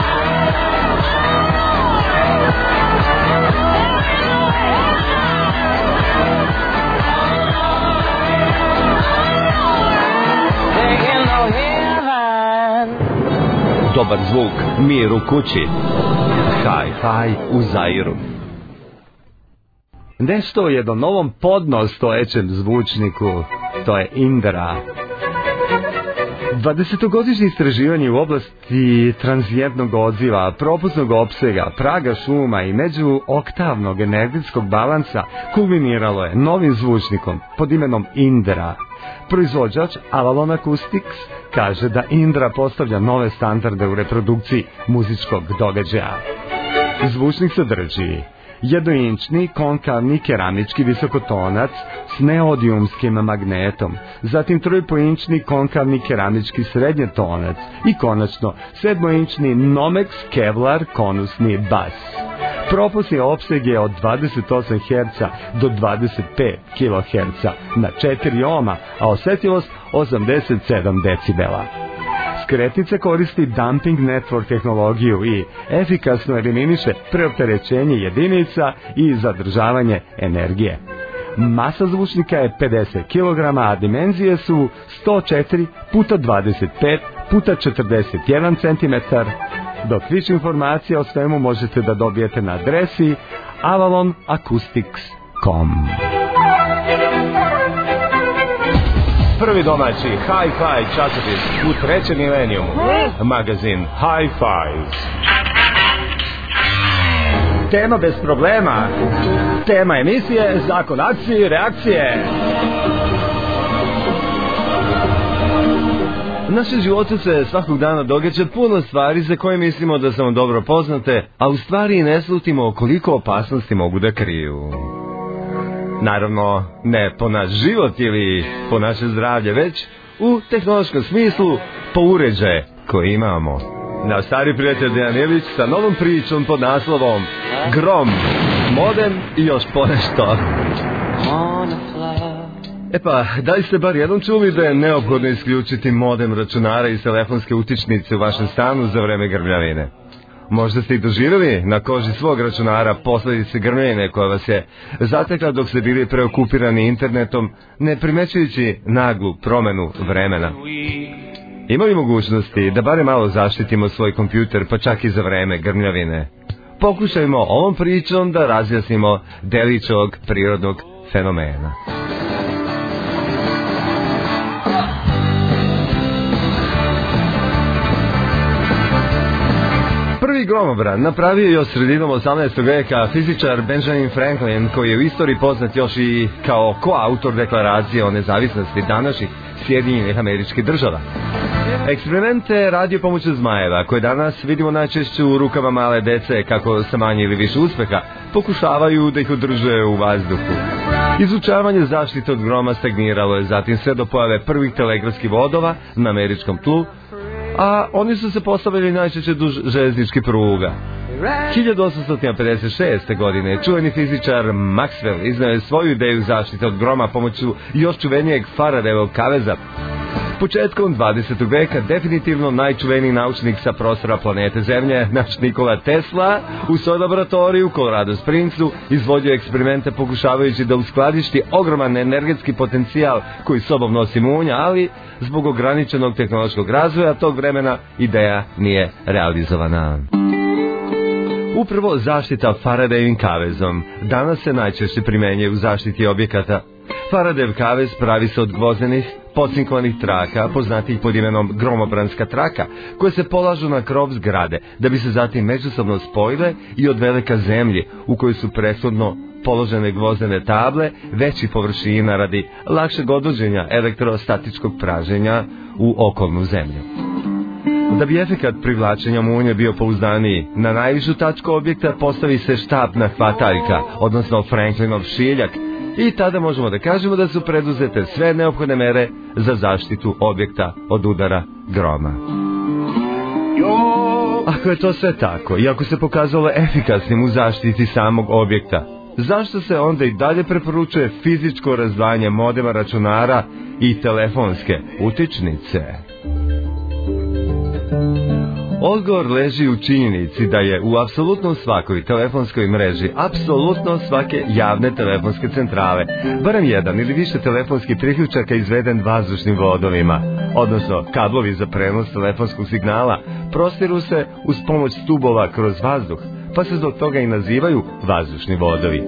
Dobar zvuk, mir u kući. Hi-fi u Zairu. Nešto o jednom novom podnostojećem zvučniku, to je Indra. dvadesetogodišnje istraživanje u oblasti tranzijentnog odziva, propusnog opsega, praga šuma i međuoktavnog energetskog balansa kulminiralo je novim zvučnikom pod imenom Indra. Proizvođač Avalon Acoustics kaže da Indra postavlja nove standarde u reprodukciji muzičkog događaja. Zvučnik sadrži jednoinčni konkavni keramički visokotonac s neodijumskim magnetom, zatim trojipoinčni konkavni keramički srednjetonac i konačno sedmoinčni Nomex Kevlar konusni bas. Propusni opseg je od dvadeset osam herca do dvadeset pet kiloherca na četiri ohma, a osjetljivost osamdeset sedam decibela. Skretnica koristi dumping network tehnologiju i efikasno eliminiše preopterećenje jedinica i zadržavanje energije. Masa zvučnika je pedeset kilograma, a dimenzije su sto četiri puta dvadeset pet puta četrdeset jedan centimetar. Dok više informacija o svemu možete da dobijete na adresi avalon acoustics dot com. Prvi domaći Hi-Fi časopis u trećem milenijumu. Magazin Hi-Fi. Tema bez problema. Tema emisije, zakon akcije i reakcije. U našem životu se svakog dana događa puno stvari za koje mislimo da su nam dobro poznate, a u stvari ne slutimo koliko opasnosti mogu da kriju. Naravno, ne po naš život ili po naše zdravlje, već u tehnološkom smislu po uređaje koje imamo. Naš stari prijatelj Dejan Ilić sa novom pričom pod naslovom Grom, modem i još ponešto. E pa, da li ste bar jednom čuli da je neophodno isključiti modem računara iz telefonske utičnice u vašem stanu za vreme grmljavine? Možda ste i doživjeli na koži svog računara posljedice grmljavine koja vas je zatekla dok ste bili preokupirani internetom, ne primećujući naglu promenu vremena. Ima li mogućnosti da bare malo zaštitimo svoj kompjuter, pa čak i za vreme grmljavine? Pokušajmo ovom pričom da razjasnimo delić ovog prirodnog fenomena. Prvi gromobran napravio je još sredinom osamnaestog veka fizičar Benjamin Franklin, koji je u istoriji poznat još i kao koautor deklaracije o nezavisnosti današnjih Sjedinjenih Američkih Država. Eksperimente radio pomoću zmajeva, koje danas vidimo najčešće u rukama male dece kako sa manje ili više uspeha pokušavaju da ih održe u vazduhu. Izučavanje zaštite od groma stagniralo je zatim sve do pojave prvih telegrafskih vodova na američkom tlu, a oni su se postavili najčešće duž željezničkih pruga. hiljadu osamsto pedeset šeste. godine čuveni fizičar Maxwell iznao je svoju ideju zaštite od groma pomoću još čuvenijeg Faradayevog kaveza. Početkom dvadesetog veka definitivno najčuveniji naučnik sa prostora planete Zemlje, naš Nikola Tesla, u svojoj laboratoriji u Colorado Springsu izvodio eksperimente pokušavajući da uskladišti ogroman energetski potencijal koji sobom nosi munja, ali zbog ograničenog tehnološkog razvoja tog vremena ideja nije realizovana. Upravo zaštita Faradayevim kavezom danas se najčešće primenjuje u zaštiti objekata. Faradayev kavez pravi se od gvozdenih, pocinkovanih traka, poznatih pod imenom gromobranska traka, koje se polažu na krov zgrade, da bi se zatim međusobno spojile i odvele ka zemlji, u kojoj su prethodno položene gvozdene table većih površina radi lakšeg odvođenja elektrostatičkog praženja u okolnu zemlju. Da bi efekat privlačenja munje bio pouzdaniji, na najvišu tačku objekta postavi se štapna hvataljka, odnosno Franklinov šiljak, i tada možemo da kažemo da su preduzete sve neophodne mere za zaštitu objekta od udara groma. Ako je to sve tako, i ako se pokazalo efikasnim u zaštiti samog objekta, zašto se onda i dalje preporučuje fizičko razdvajanje modema računara i telefonske utičnice? Odgovor leži u činjenici da je u apsolutno svakoj telefonskoj mreži apsolutno svake javne telefonske centrale barem jedan ili više telefonskih priključaka izveden vazdušnim vodovima, odnosno kablovi za prenos telefonskog signala prostiru se uz pomoć stubova kroz vazduh, pa se zbog toga i nazivaju vazdušni vodovi.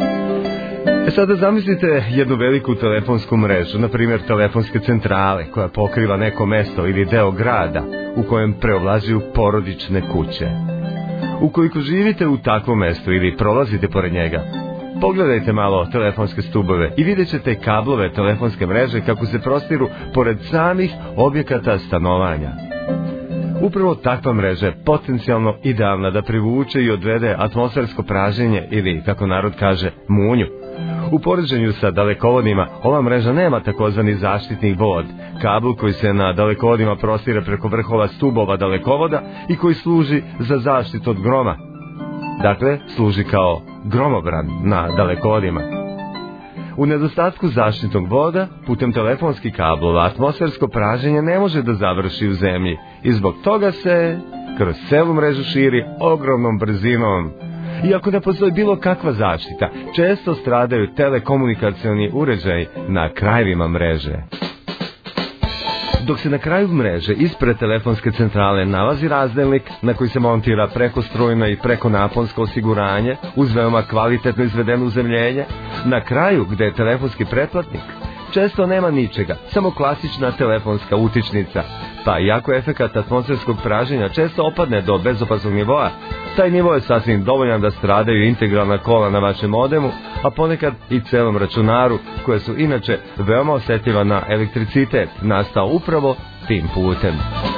E sada zamislite jednu veliku telefonsku mrežu, na primjer telefonske centrale, koja pokriva neko mesto ili deo grada u kojem preovlađuju porodične kuće. Ukoliko živite u takvom mestu ili prolazite pored njega, pogledajte malo telefonske stubove i vidjet ćete kablove telefonske mreže kako se prostiru pored samih objekata stanovanja. Upravo takva mreža je potencijalno idealna da privuče i odvede atmosfersko praženje ili, kako narod kaže, munju. U poređenju sa dalekovodima, ova mreža nema takozvani zaštitni vod, kabel koji se na dalekovodima prostire preko vrhova stubova dalekovoda i koji služi za zaštitu od groma. Dakle, služi kao gromobran na dalekovodima. U nedostatku zaštitnog voda, putem telefonskih kablova, atmosfersko praženje ne može da završi u zemlji i zbog toga se kroz celu mrežu širi ogromnom brzinom. Iako ne postoji bilo kakva zaštita, često stradaju telekomunikacioni uređaji na krajevima mreže. Dok se na kraju mreže ispred telefonske centrale nalazi razdelnik na koji se montira prekostrujno i prekonaponsko osiguranje uz veoma kvalitetno izvedeno uzemljenje, na kraju gde je telefonski pretplatnik često nema ničega, samo klasična telefonska utičnica, pa iako efekat atmosferskog praženja često opadne do bezopasnog nivoa, taj nivo je sasvim dovoljan da stradaju integralna kola na vašem modemu, a ponekad i celom računaru, koje su inače veoma osjetljiva na elektricitet, nastao upravo tim putem.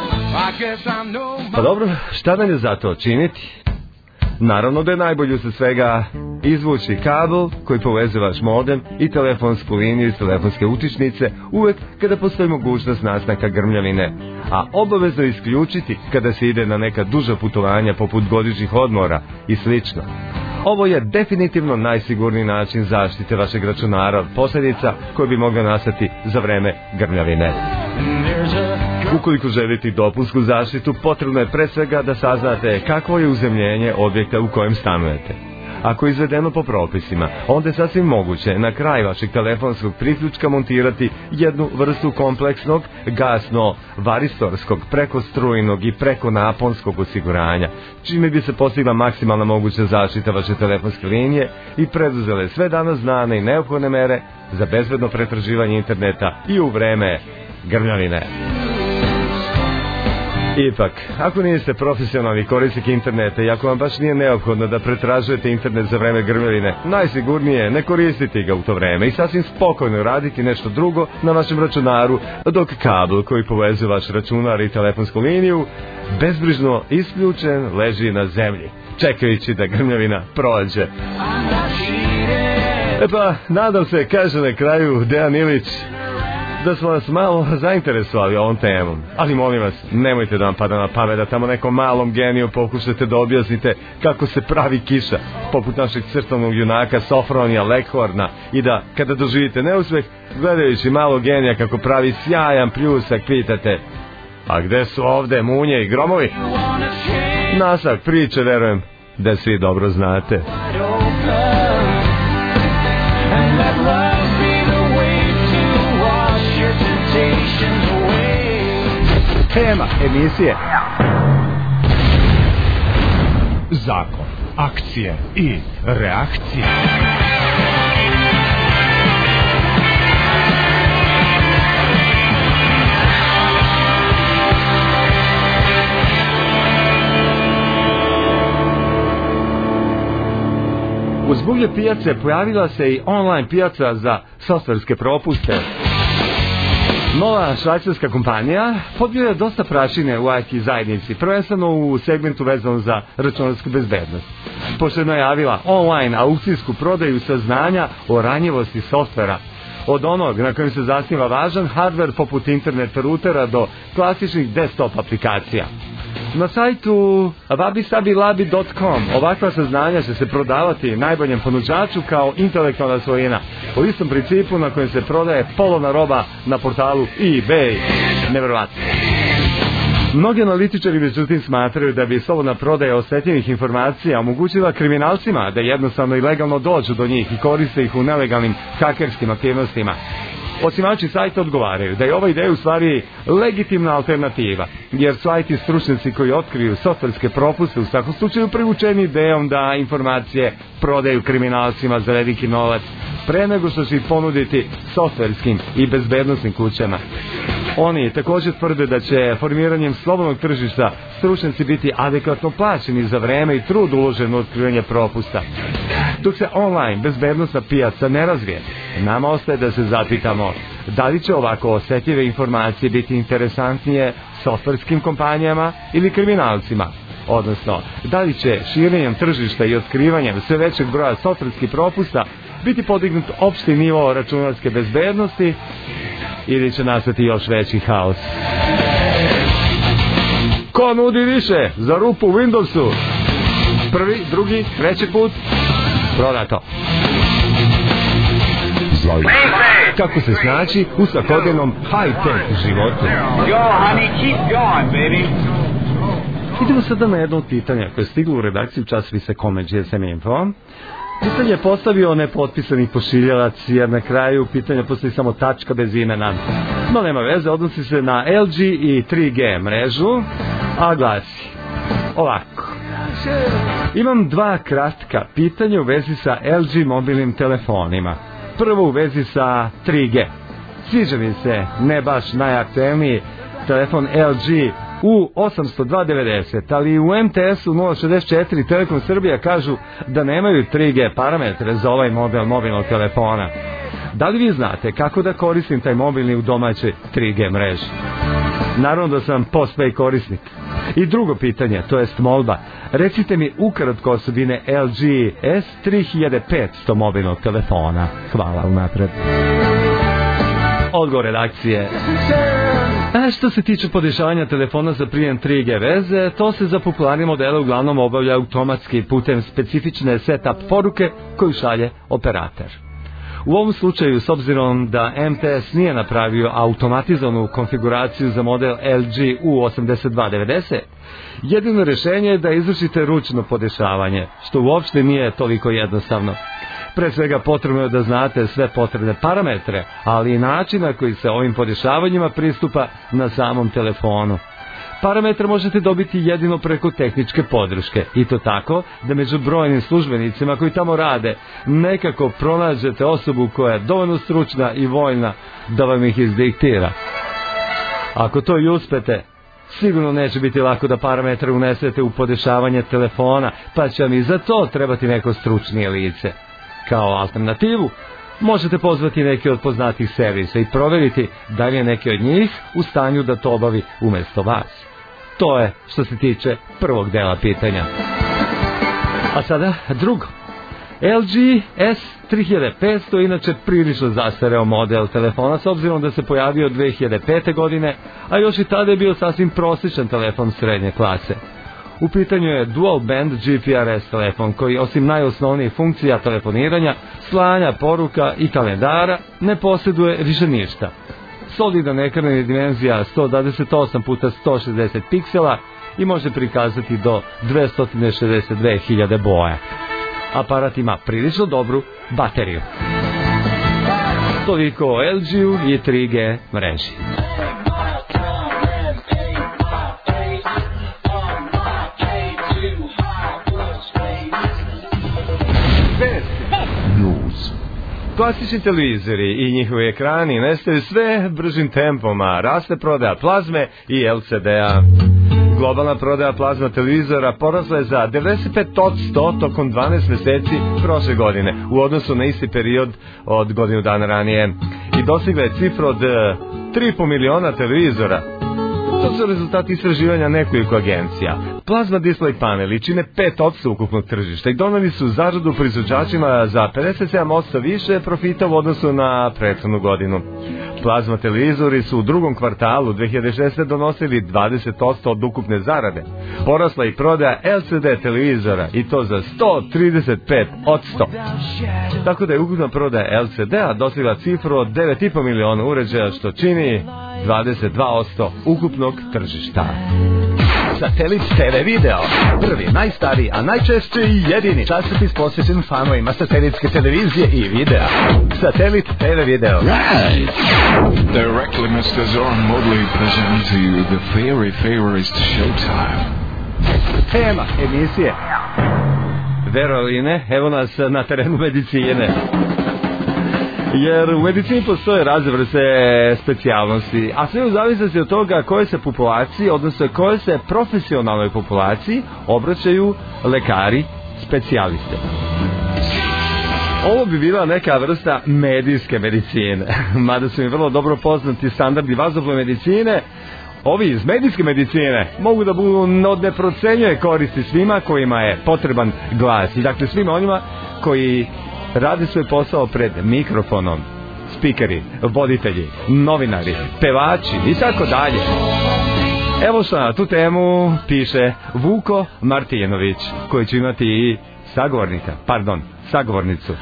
Pa dobro, šta nam je za to činiti? Naravno da je najbolje sa svega izvući kabel koji povezuje vaš modem i telefonsku liniju iz telefonske utičnice uvek kada postoji mogućnost nastanka grmljavine, a obavezno isključiti kada se ide na neka duža putovanja poput godišnjih odmora i slično. Ovo je definitivno najsigurniji način zaštite vašeg računara od posljedica koje bi mogle nastati za vreme grmljavine. Ukoliko želite dopunsku zaštitu, potrebno je pre svega da saznate kakvo je uzemljenje objekta u kojem stanujete. Ako je izvedeno po propisima, onda je sasvim moguće na kraj vašeg telefonskog priključka montirati jednu vrstu kompleksnog gasno-varistorskog, prekostrujnog i prekonaponskog osiguranja, čime bi se postigla maksimalna moguća zaštita vaše telefonske linije i preduzele sve danas znane i neophodne mere za bezbedno pretraživanje interneta i u vreme grmljavine. Ipak, ako niste profesionalni korisnik interneta i ako vam baš nije neophodno da pretražujete internet za vreme grmljavine, najsigurnije je ne koristiti ga u to vreme i sasvim spokojno raditi nešto drugo na vašem računaru, dok kabel koji povezuje vaš računar i telefonsku liniju bezbrižno isključen leži na zemlji, čekajući da grmljavina prođe. E pa, nadam se, kaže na kraju Dejan Ilić, da smo vas malo zainteresovali ovom temom. Ali molim vas, nemojte da vam pada na pamet da tamo nekom malom geniju pokušate da objasnite kako se pravi kiša, poput našeg crtanog junaka Sofronija Leghorna, i da kada doživite neuspeh, gledajući malog genija kako pravi sjajan pljusak, pitate: a gde su ovde munje i gromovi? Nastavak priče, verujem da svi dobro znate. Tema emisije: zakon, akcije i reakcije. Uz bublje pijace pojavila se i online pijaca za softverske propuste. Nova švajcarska kompanija podbila je dosta prašine u I T zajednici, prvenstveno u segmentu vezano za računarsku bezbednost. Pošto je najavila online aukcijsku prodaju saznanja o ranjivosti softvera, od onog na kojem se zasniva važan hardware poput internet routera do klasičnih desktop aplikacija. Na sajtu wabi sabi labi dot com ovakva saznanja će se prodavati najboljem ponuđaču kao intelektualna svojina, po istom principu na kojem se prodaje polovna roba na portalu eBay. Neverovatno. Mnogi analitičari međutim smatraju da bi slobodna prodaja osetljivih informacija omogućila kriminalcima da jednostavno i legalno dođu do njih i koriste ih u nelegalnim hakerskim aktivnostima. Ocimači sajta odgovaraju da je ova ideja u stvari legitimna alternativa, jer su I T stručnjaci koji otkriju softverske propuste u svakom slučaju privučeni idejom da informacije prodaju kriminalcima za veliki novac, pre nego što će ih ponuditi softverskim i bezbednosnim kućama. Oni također tvrde da će formiranjem slobodnog tržišta stručnjaci biti adekvatno plaćeni za vreme i trud uložen u otkrivanje propusta. Dok se online bezbednostna pijaca ne razvije, nama ostaje da se zapitamo da li će ovako osetljive informacije biti interesantnije softverskim kompanijama ili kriminalcima, odnosno da li će širenjem tržišta i otkrivanjem sve većeg broja softverskih propusta biti podignut opšti nivo računarske bezbednosti ili će nastati još veći haos. Ko nudi više za rupu u Windowsu? Prvi, drugi, treći put? Prodato. Kako se snaći u svakodnevnom high-tech životu? Idemo sada na jedno od pitanja koje je stiglo u redakciju časopisa Kome G S M Info. Pitanje je postavio nepotpisani pošiljalac, jer na kraju pitanja postoji samo tačka bez imena. No nema veze, odnosi se na L G i tri G mrežu, a glasi ovako. Imam dva kratka pitanja u vezi sa L G mobilnim telefonima. Prvo u vezi sa tri G. Sviđa mi se, ne baš najaktuelniji, telefon L G U osamsto dva devedeset, ali u M T S-u nula šezdeset četiri Telekom Srbija kažu da nemaju tri G parametre za ovaj model mobilnog telefona. Da li vi znate kako da koristim taj mobilni u domaćoj tri G mreži? Naravno da sam postpaid korisnik. I drugo pitanje, to jest molba, recite mi ukratko osobine L G S tri hiljade petsto mobilnog telefona. Hvala unapred. Odgovor redakcije. A što se tiče podešavanja telefona za prijem tri G veze, to se za popularni modele uglavnom obavlja automatski putem specifične setup poruke koju šalje operator. U ovom slučaju, s obzirom da M T S nije napravio automatizovanu konfiguraciju za model L G U osamdeset dva devedeset, jedino rješenje je da izvršite ručno podešavanje, što uopšte nije toliko jednostavno. Pre svega potrebno je da znate sve potrebne parametre, ali i način na koji se ovim podešavanjima pristupa na samom telefonu. Parametre možete dobiti jedino preko tehničke podrške, i to tako da među brojnim službenicima koji tamo rade nekako pronađete osobu koja je dovoljno stručna i voljna da vam ih izdiktira. Ako to i uspete, sigurno neće biti lako da parametre unesete u podešavanje telefona, pa će vam i za to trebati neko stručnije lice. Kao alternativu, možete pozvati neke od poznatih servisa i provjeriti da li je neki od njih u stanju da to obavi umjesto vas. To je što se tiče prvog dela pitanja. A sada drugo. L G S tri hiljade petsto inače prilično zastareo model telefona s obzirom da se pojavio dve hiljade pete godine, a još i tada je bio sasvim prosječan telefon srednje klase. U pitanju je dual band G P R S telefon koji osim najosnovnijih funkcija telefoniranja, slanja poruka i kalendara ne posjeduje više ništa. Solidan ekran je dimenzija sto dvadeset osam puta sto šezdeset piksela i može prikazati do dvesta šezdeset dve hiljade boja. Aparat ima prilično dobru bateriju. Toliko o L G-u i tri G mreži. Klasični televizori i njihovi ekrani nestaju sve bržim tempom, a raste prodaja plazme i L C D-a. Globalna prodaja plazma televizora porasla je za devedeset pet posto tokom dvanaest meseci prošle godine u odnosu na isti period od godinu dana ranije i dostigla je cifru od tri i po miliona televizora. To su rezultati istraživanja nekoliko agencija. Plazma display paneli čine pet posto ukupnog tržišta i doneli su zaradu proizvođačima za pedeset sedam posto više profita u odnosu na prethodnu godinu. Plazma televizori su u drugom kvartalu dve hiljade šeste donosili dvadeset posto od ukupne zarade. Porasla i prodaja L C D televizora i to za sto trideset pet posto. Tako da je ukupna prodaja L C D-a dostigla cifru od devet i po miliona uređaja što čini dvadeset dva posto ukupnog tržišta. Satelit T V video. Prvi, najstariji, a najčešće i jedini časopis posvećen fanovima satelitske televizije i videa. Satelit T V video. Right. Directly mister Zoran Modley present to you the very favorite showtime. Tema emisije. Vero ili ne, evo nas na terenu medicine. Jer u medicini postoje razne vrste specijalnosti, a sve u zavisnosti od toga koje se populaciji, odnosno koje se profesionalnoj populaciji obraćaju lekari specijaliste. Ovo bi bila neka vrsta medijske medicine, mada su mi vrlo dobro poznati standardi vazdušne medicine. Ovi iz medijske medicine mogu da budu od neprocenjive koristi svima kojima je potreban glas, i dakle svima onima koji radi svoj posao pred mikrofonom, spikeri, voditelji, novinari, pevači i tako dalje. Evo što na tu temu piše Vuko Martinović, koji će imati i sagovornika, pardon, sagovornicu.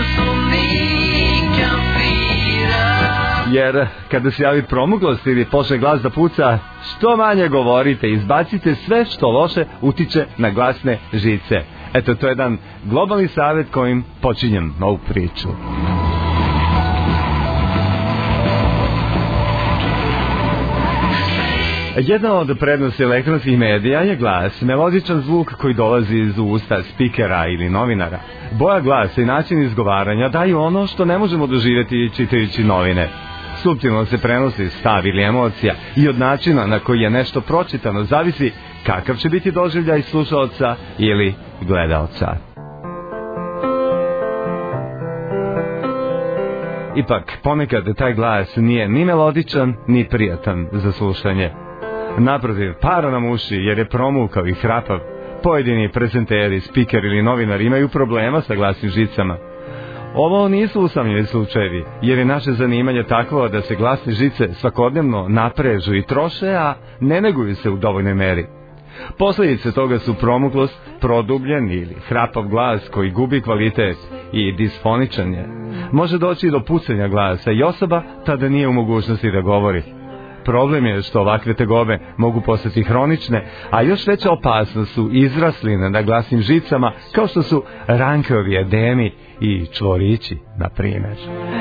Jer kada se javi promuklost ili počne glas da puca, što manje govorite, izbacite sve što loše utiče na glasne žice. Eto, to je jedan globalni savjet kojim počinjem ovu priču. Jedna od prednosti elektronskih medija je glas, melodičan zvuk koji dolazi iz usta spikera ili novinara. Boja glasa i način izgovaranja daju ono što ne možemo doživjeti čitajući novine. Suptilno se prenosi stav ili emocija i od načina na koji je nešto pročitano zavisi kakav će biti doživljaj slušaoca ili gledaoca. Ipak, ponekad taj glas nije ni melodičan, ni prijatan za slušanje. Naprotiv, para nam uši jer je promukao i hrapav. Pojedini prezenteri, spikeri ili novinari imaju problema sa glasnim žicama. Ovo nisu usamljeni slučajevi, jer je naše zanimanje takvo da se glasne žice svakodnevno naprežu i troše, a ne neguju se u dovoljnoj meri. Posljedice toga su promuklost, produbljen ili hrapav glas koji gubi kvalitet i disfoničan je. Može doći do pucanja glasa i osoba tada nije u mogućnosti da govori. Problem je što ovakve tegobe mogu postati hronične, a još veća opasnost su izrasline na glasnim žicama kao što su rankovi edemi i čvorići, na primjer.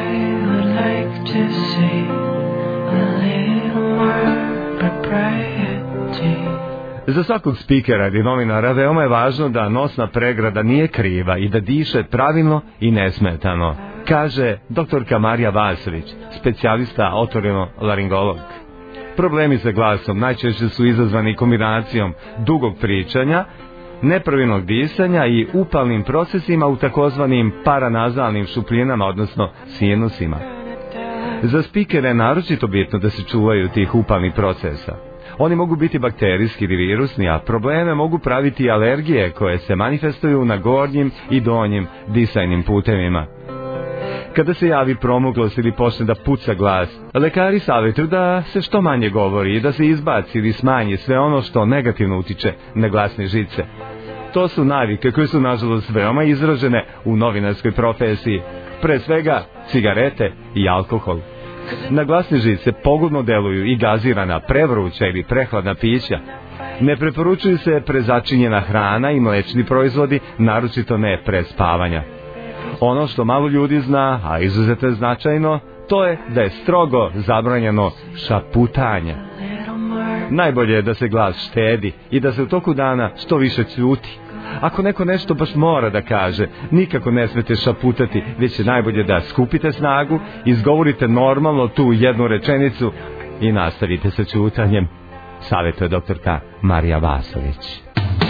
Za svakog spikera ili novinara veoma je važno da nosna pregrada nije kriva i da diše pravilno i nesmetano, kaže doktorka Marija Vasović, specijalista otorinolaringolog. Problemi sa glasom najčešće su izazvani kombinacijom dugog pričanja, nepravilnog disanja i upalnim procesima u takozvanim paranazalnim šupljinama, odnosno sinusima. Za spikere je naročito bitno da se čuvaju tih upalnih procesa. Oni mogu biti bakterijski ili virusni, a probleme mogu praviti alergije koje se manifestuju na gornjim i donjim disajnim putevima. Kada se javi promuklost ili počne da puca glas, lekari savjetuju da se što manje govori i da se izbaci ili smanji sve ono što negativno utiče na glasne žice. To su navike koje su nažalost veoma izražene u novinarskoj profesiji, pre svega cigarete i alkohol. Na glasne žice pogubno deluju i gazirana, prevruća ili prehladna pića. Ne preporučuju se prezačinjena hrana i mlečni proizvodi, naročito ne pre spavanja. Ono što malo ljudi zna, a izuzetno je značajno, to je da je strogo zabranjeno šaputanje. Najbolje je da se glas štedi i da se u toku dana što više ćuti. Ako neko nešto baš mora da kaže, nikako ne smete šaputati, već je najbolje da skupite snagu, izgovorite normalno tu jednu rečenicu i nastavite sa ćutanjem. Savjetuje doktorka Marija Vasović.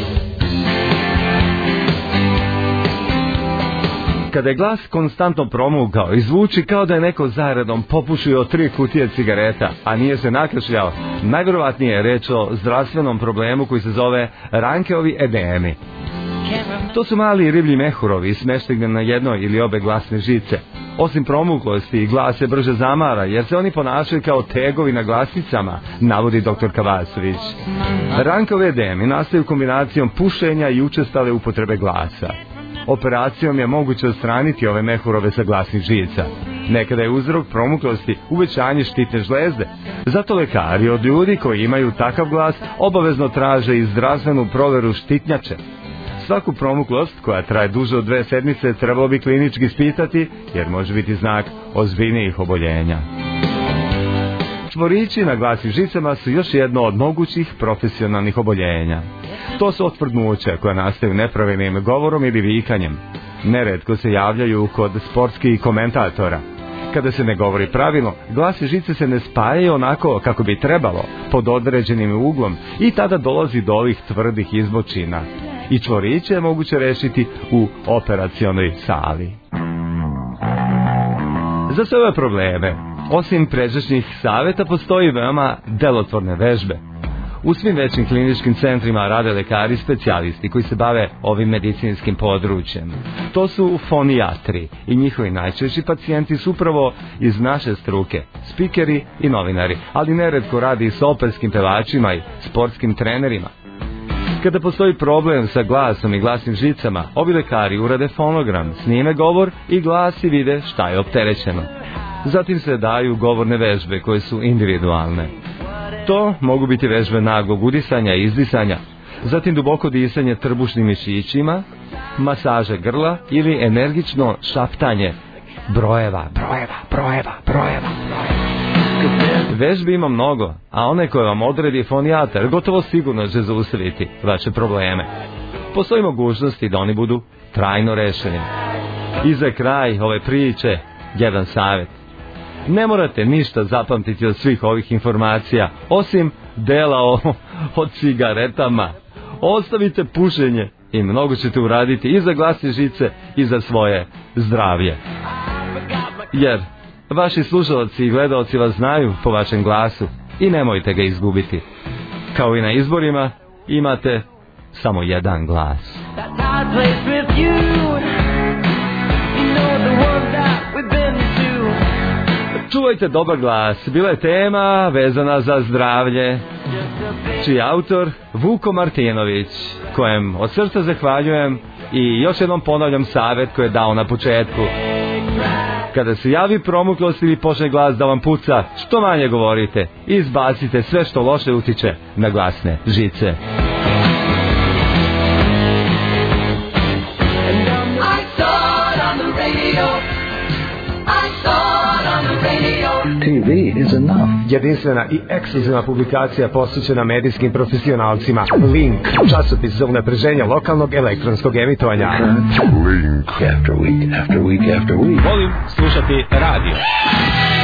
Kada je glas konstantno promukao i zvuči kao da je neko zaredom popušio tri kutije cigareta, a nije se nakašljao, najvjerovatnije je reč o zdravstvenom problemu koji se zove Rankeovi edemi. To su mali riblji mehurovi smešteni na jednoj ili obe glasne žice. Osim promuklosti, glas se brže zamara jer se oni ponašaju kao tegovi na glasnicama, navodi doktorka Vasović. Rankeovi edemi nastaju kombinacijom pušenja i učestale upotrebe glasa. Operacijom je moguće odstraniti ove mehurove sa glasnih žica. Nekada je uzrok promuklosti uvećanje štitne žlezde. Zato lekari od ljudi koji imaju takav glas obavezno traže i zdravstvenu proveru štitnjače. Svaku promuklost koja traje duže od dve sedmice trebalo bi klinički ispitati jer može biti znak ozbiljnijih oboljenja. Čvorići na glasnim žicama su još jedno od mogućih profesionalnih oboljenja. To su otvrdnuća koja nastaju nepravilnim govorom ili vikanjem. Neretko se javljaju kod sportskih komentatora. Kada se ne govori pravilno, glas i žice se ne spajaju onako kako bi trebalo, pod određenim uglom, i tada dolazi do ovih tvrdih izbočina. I čvoriće je moguće rešiti u operacionoj sali. Za sve ove probleme, osim pređašnjih savjeta, postoji veoma delotvorne vežbe. U svim većim kliničkim centrima rade lekari specijalisti koji se bave ovim medicinskim područjem. To su fonijatri i njihovi najčešći pacijenti su upravo iz naše struke, spikeri i novinari, ali neretko radi i s operskim pevačima i sportskim trenerima. Kada postoji problem sa glasom i glasnim žicama, ovi lekari urade fonogram, snime govor i glas i vide šta je opterećeno. Zatim se daju govorne vežbe koje su individualne. To mogu biti vežbe naglog udisanja i izdisanja, zatim duboko disanje trbušnim mišićima, masaže grla ili energično šaptanje brojeva, brojeva, brojeva, brojeva. Vežbi ima mnogo, a one koje vam odredi fonijatar gotovo sigurno će zaustaviti vaše probleme. Postoji mogućnosti da oni budu trajno rešeni. I za kraj ove priče, jedan savjet. Ne morate ništa zapamtiti od svih ovih informacija, osim dela o, o cigaretama. Ostavite pušenje i mnogo ćete uraditi i za glasne žice i za svoje zdravlje. Jer vaši slušalci i gledalci vas znaju po vašem glasu i nemojte ga izgubiti. Kao i na izborima, imate samo jedan glas. Čuvajte dobar glas. Bila je tema vezana za zdravlje, čiji je autor Vuko Martinović, kojem od srca zahvaljujem i još jednom ponavljam savjet koji je dao na početku. Kada se javi promuklost ili počne glas da vam puca, što manje govorite i izbacite sve što loše utiče na glasne žice. T V is enough. Jedinstvena i ekskluzivna publikacija posvećena medijskim profesionalcima. Link, časopis za unapređenje lokalnog elektronskog emitovanja. Link. After week, after week, after week. Volim slušati radio.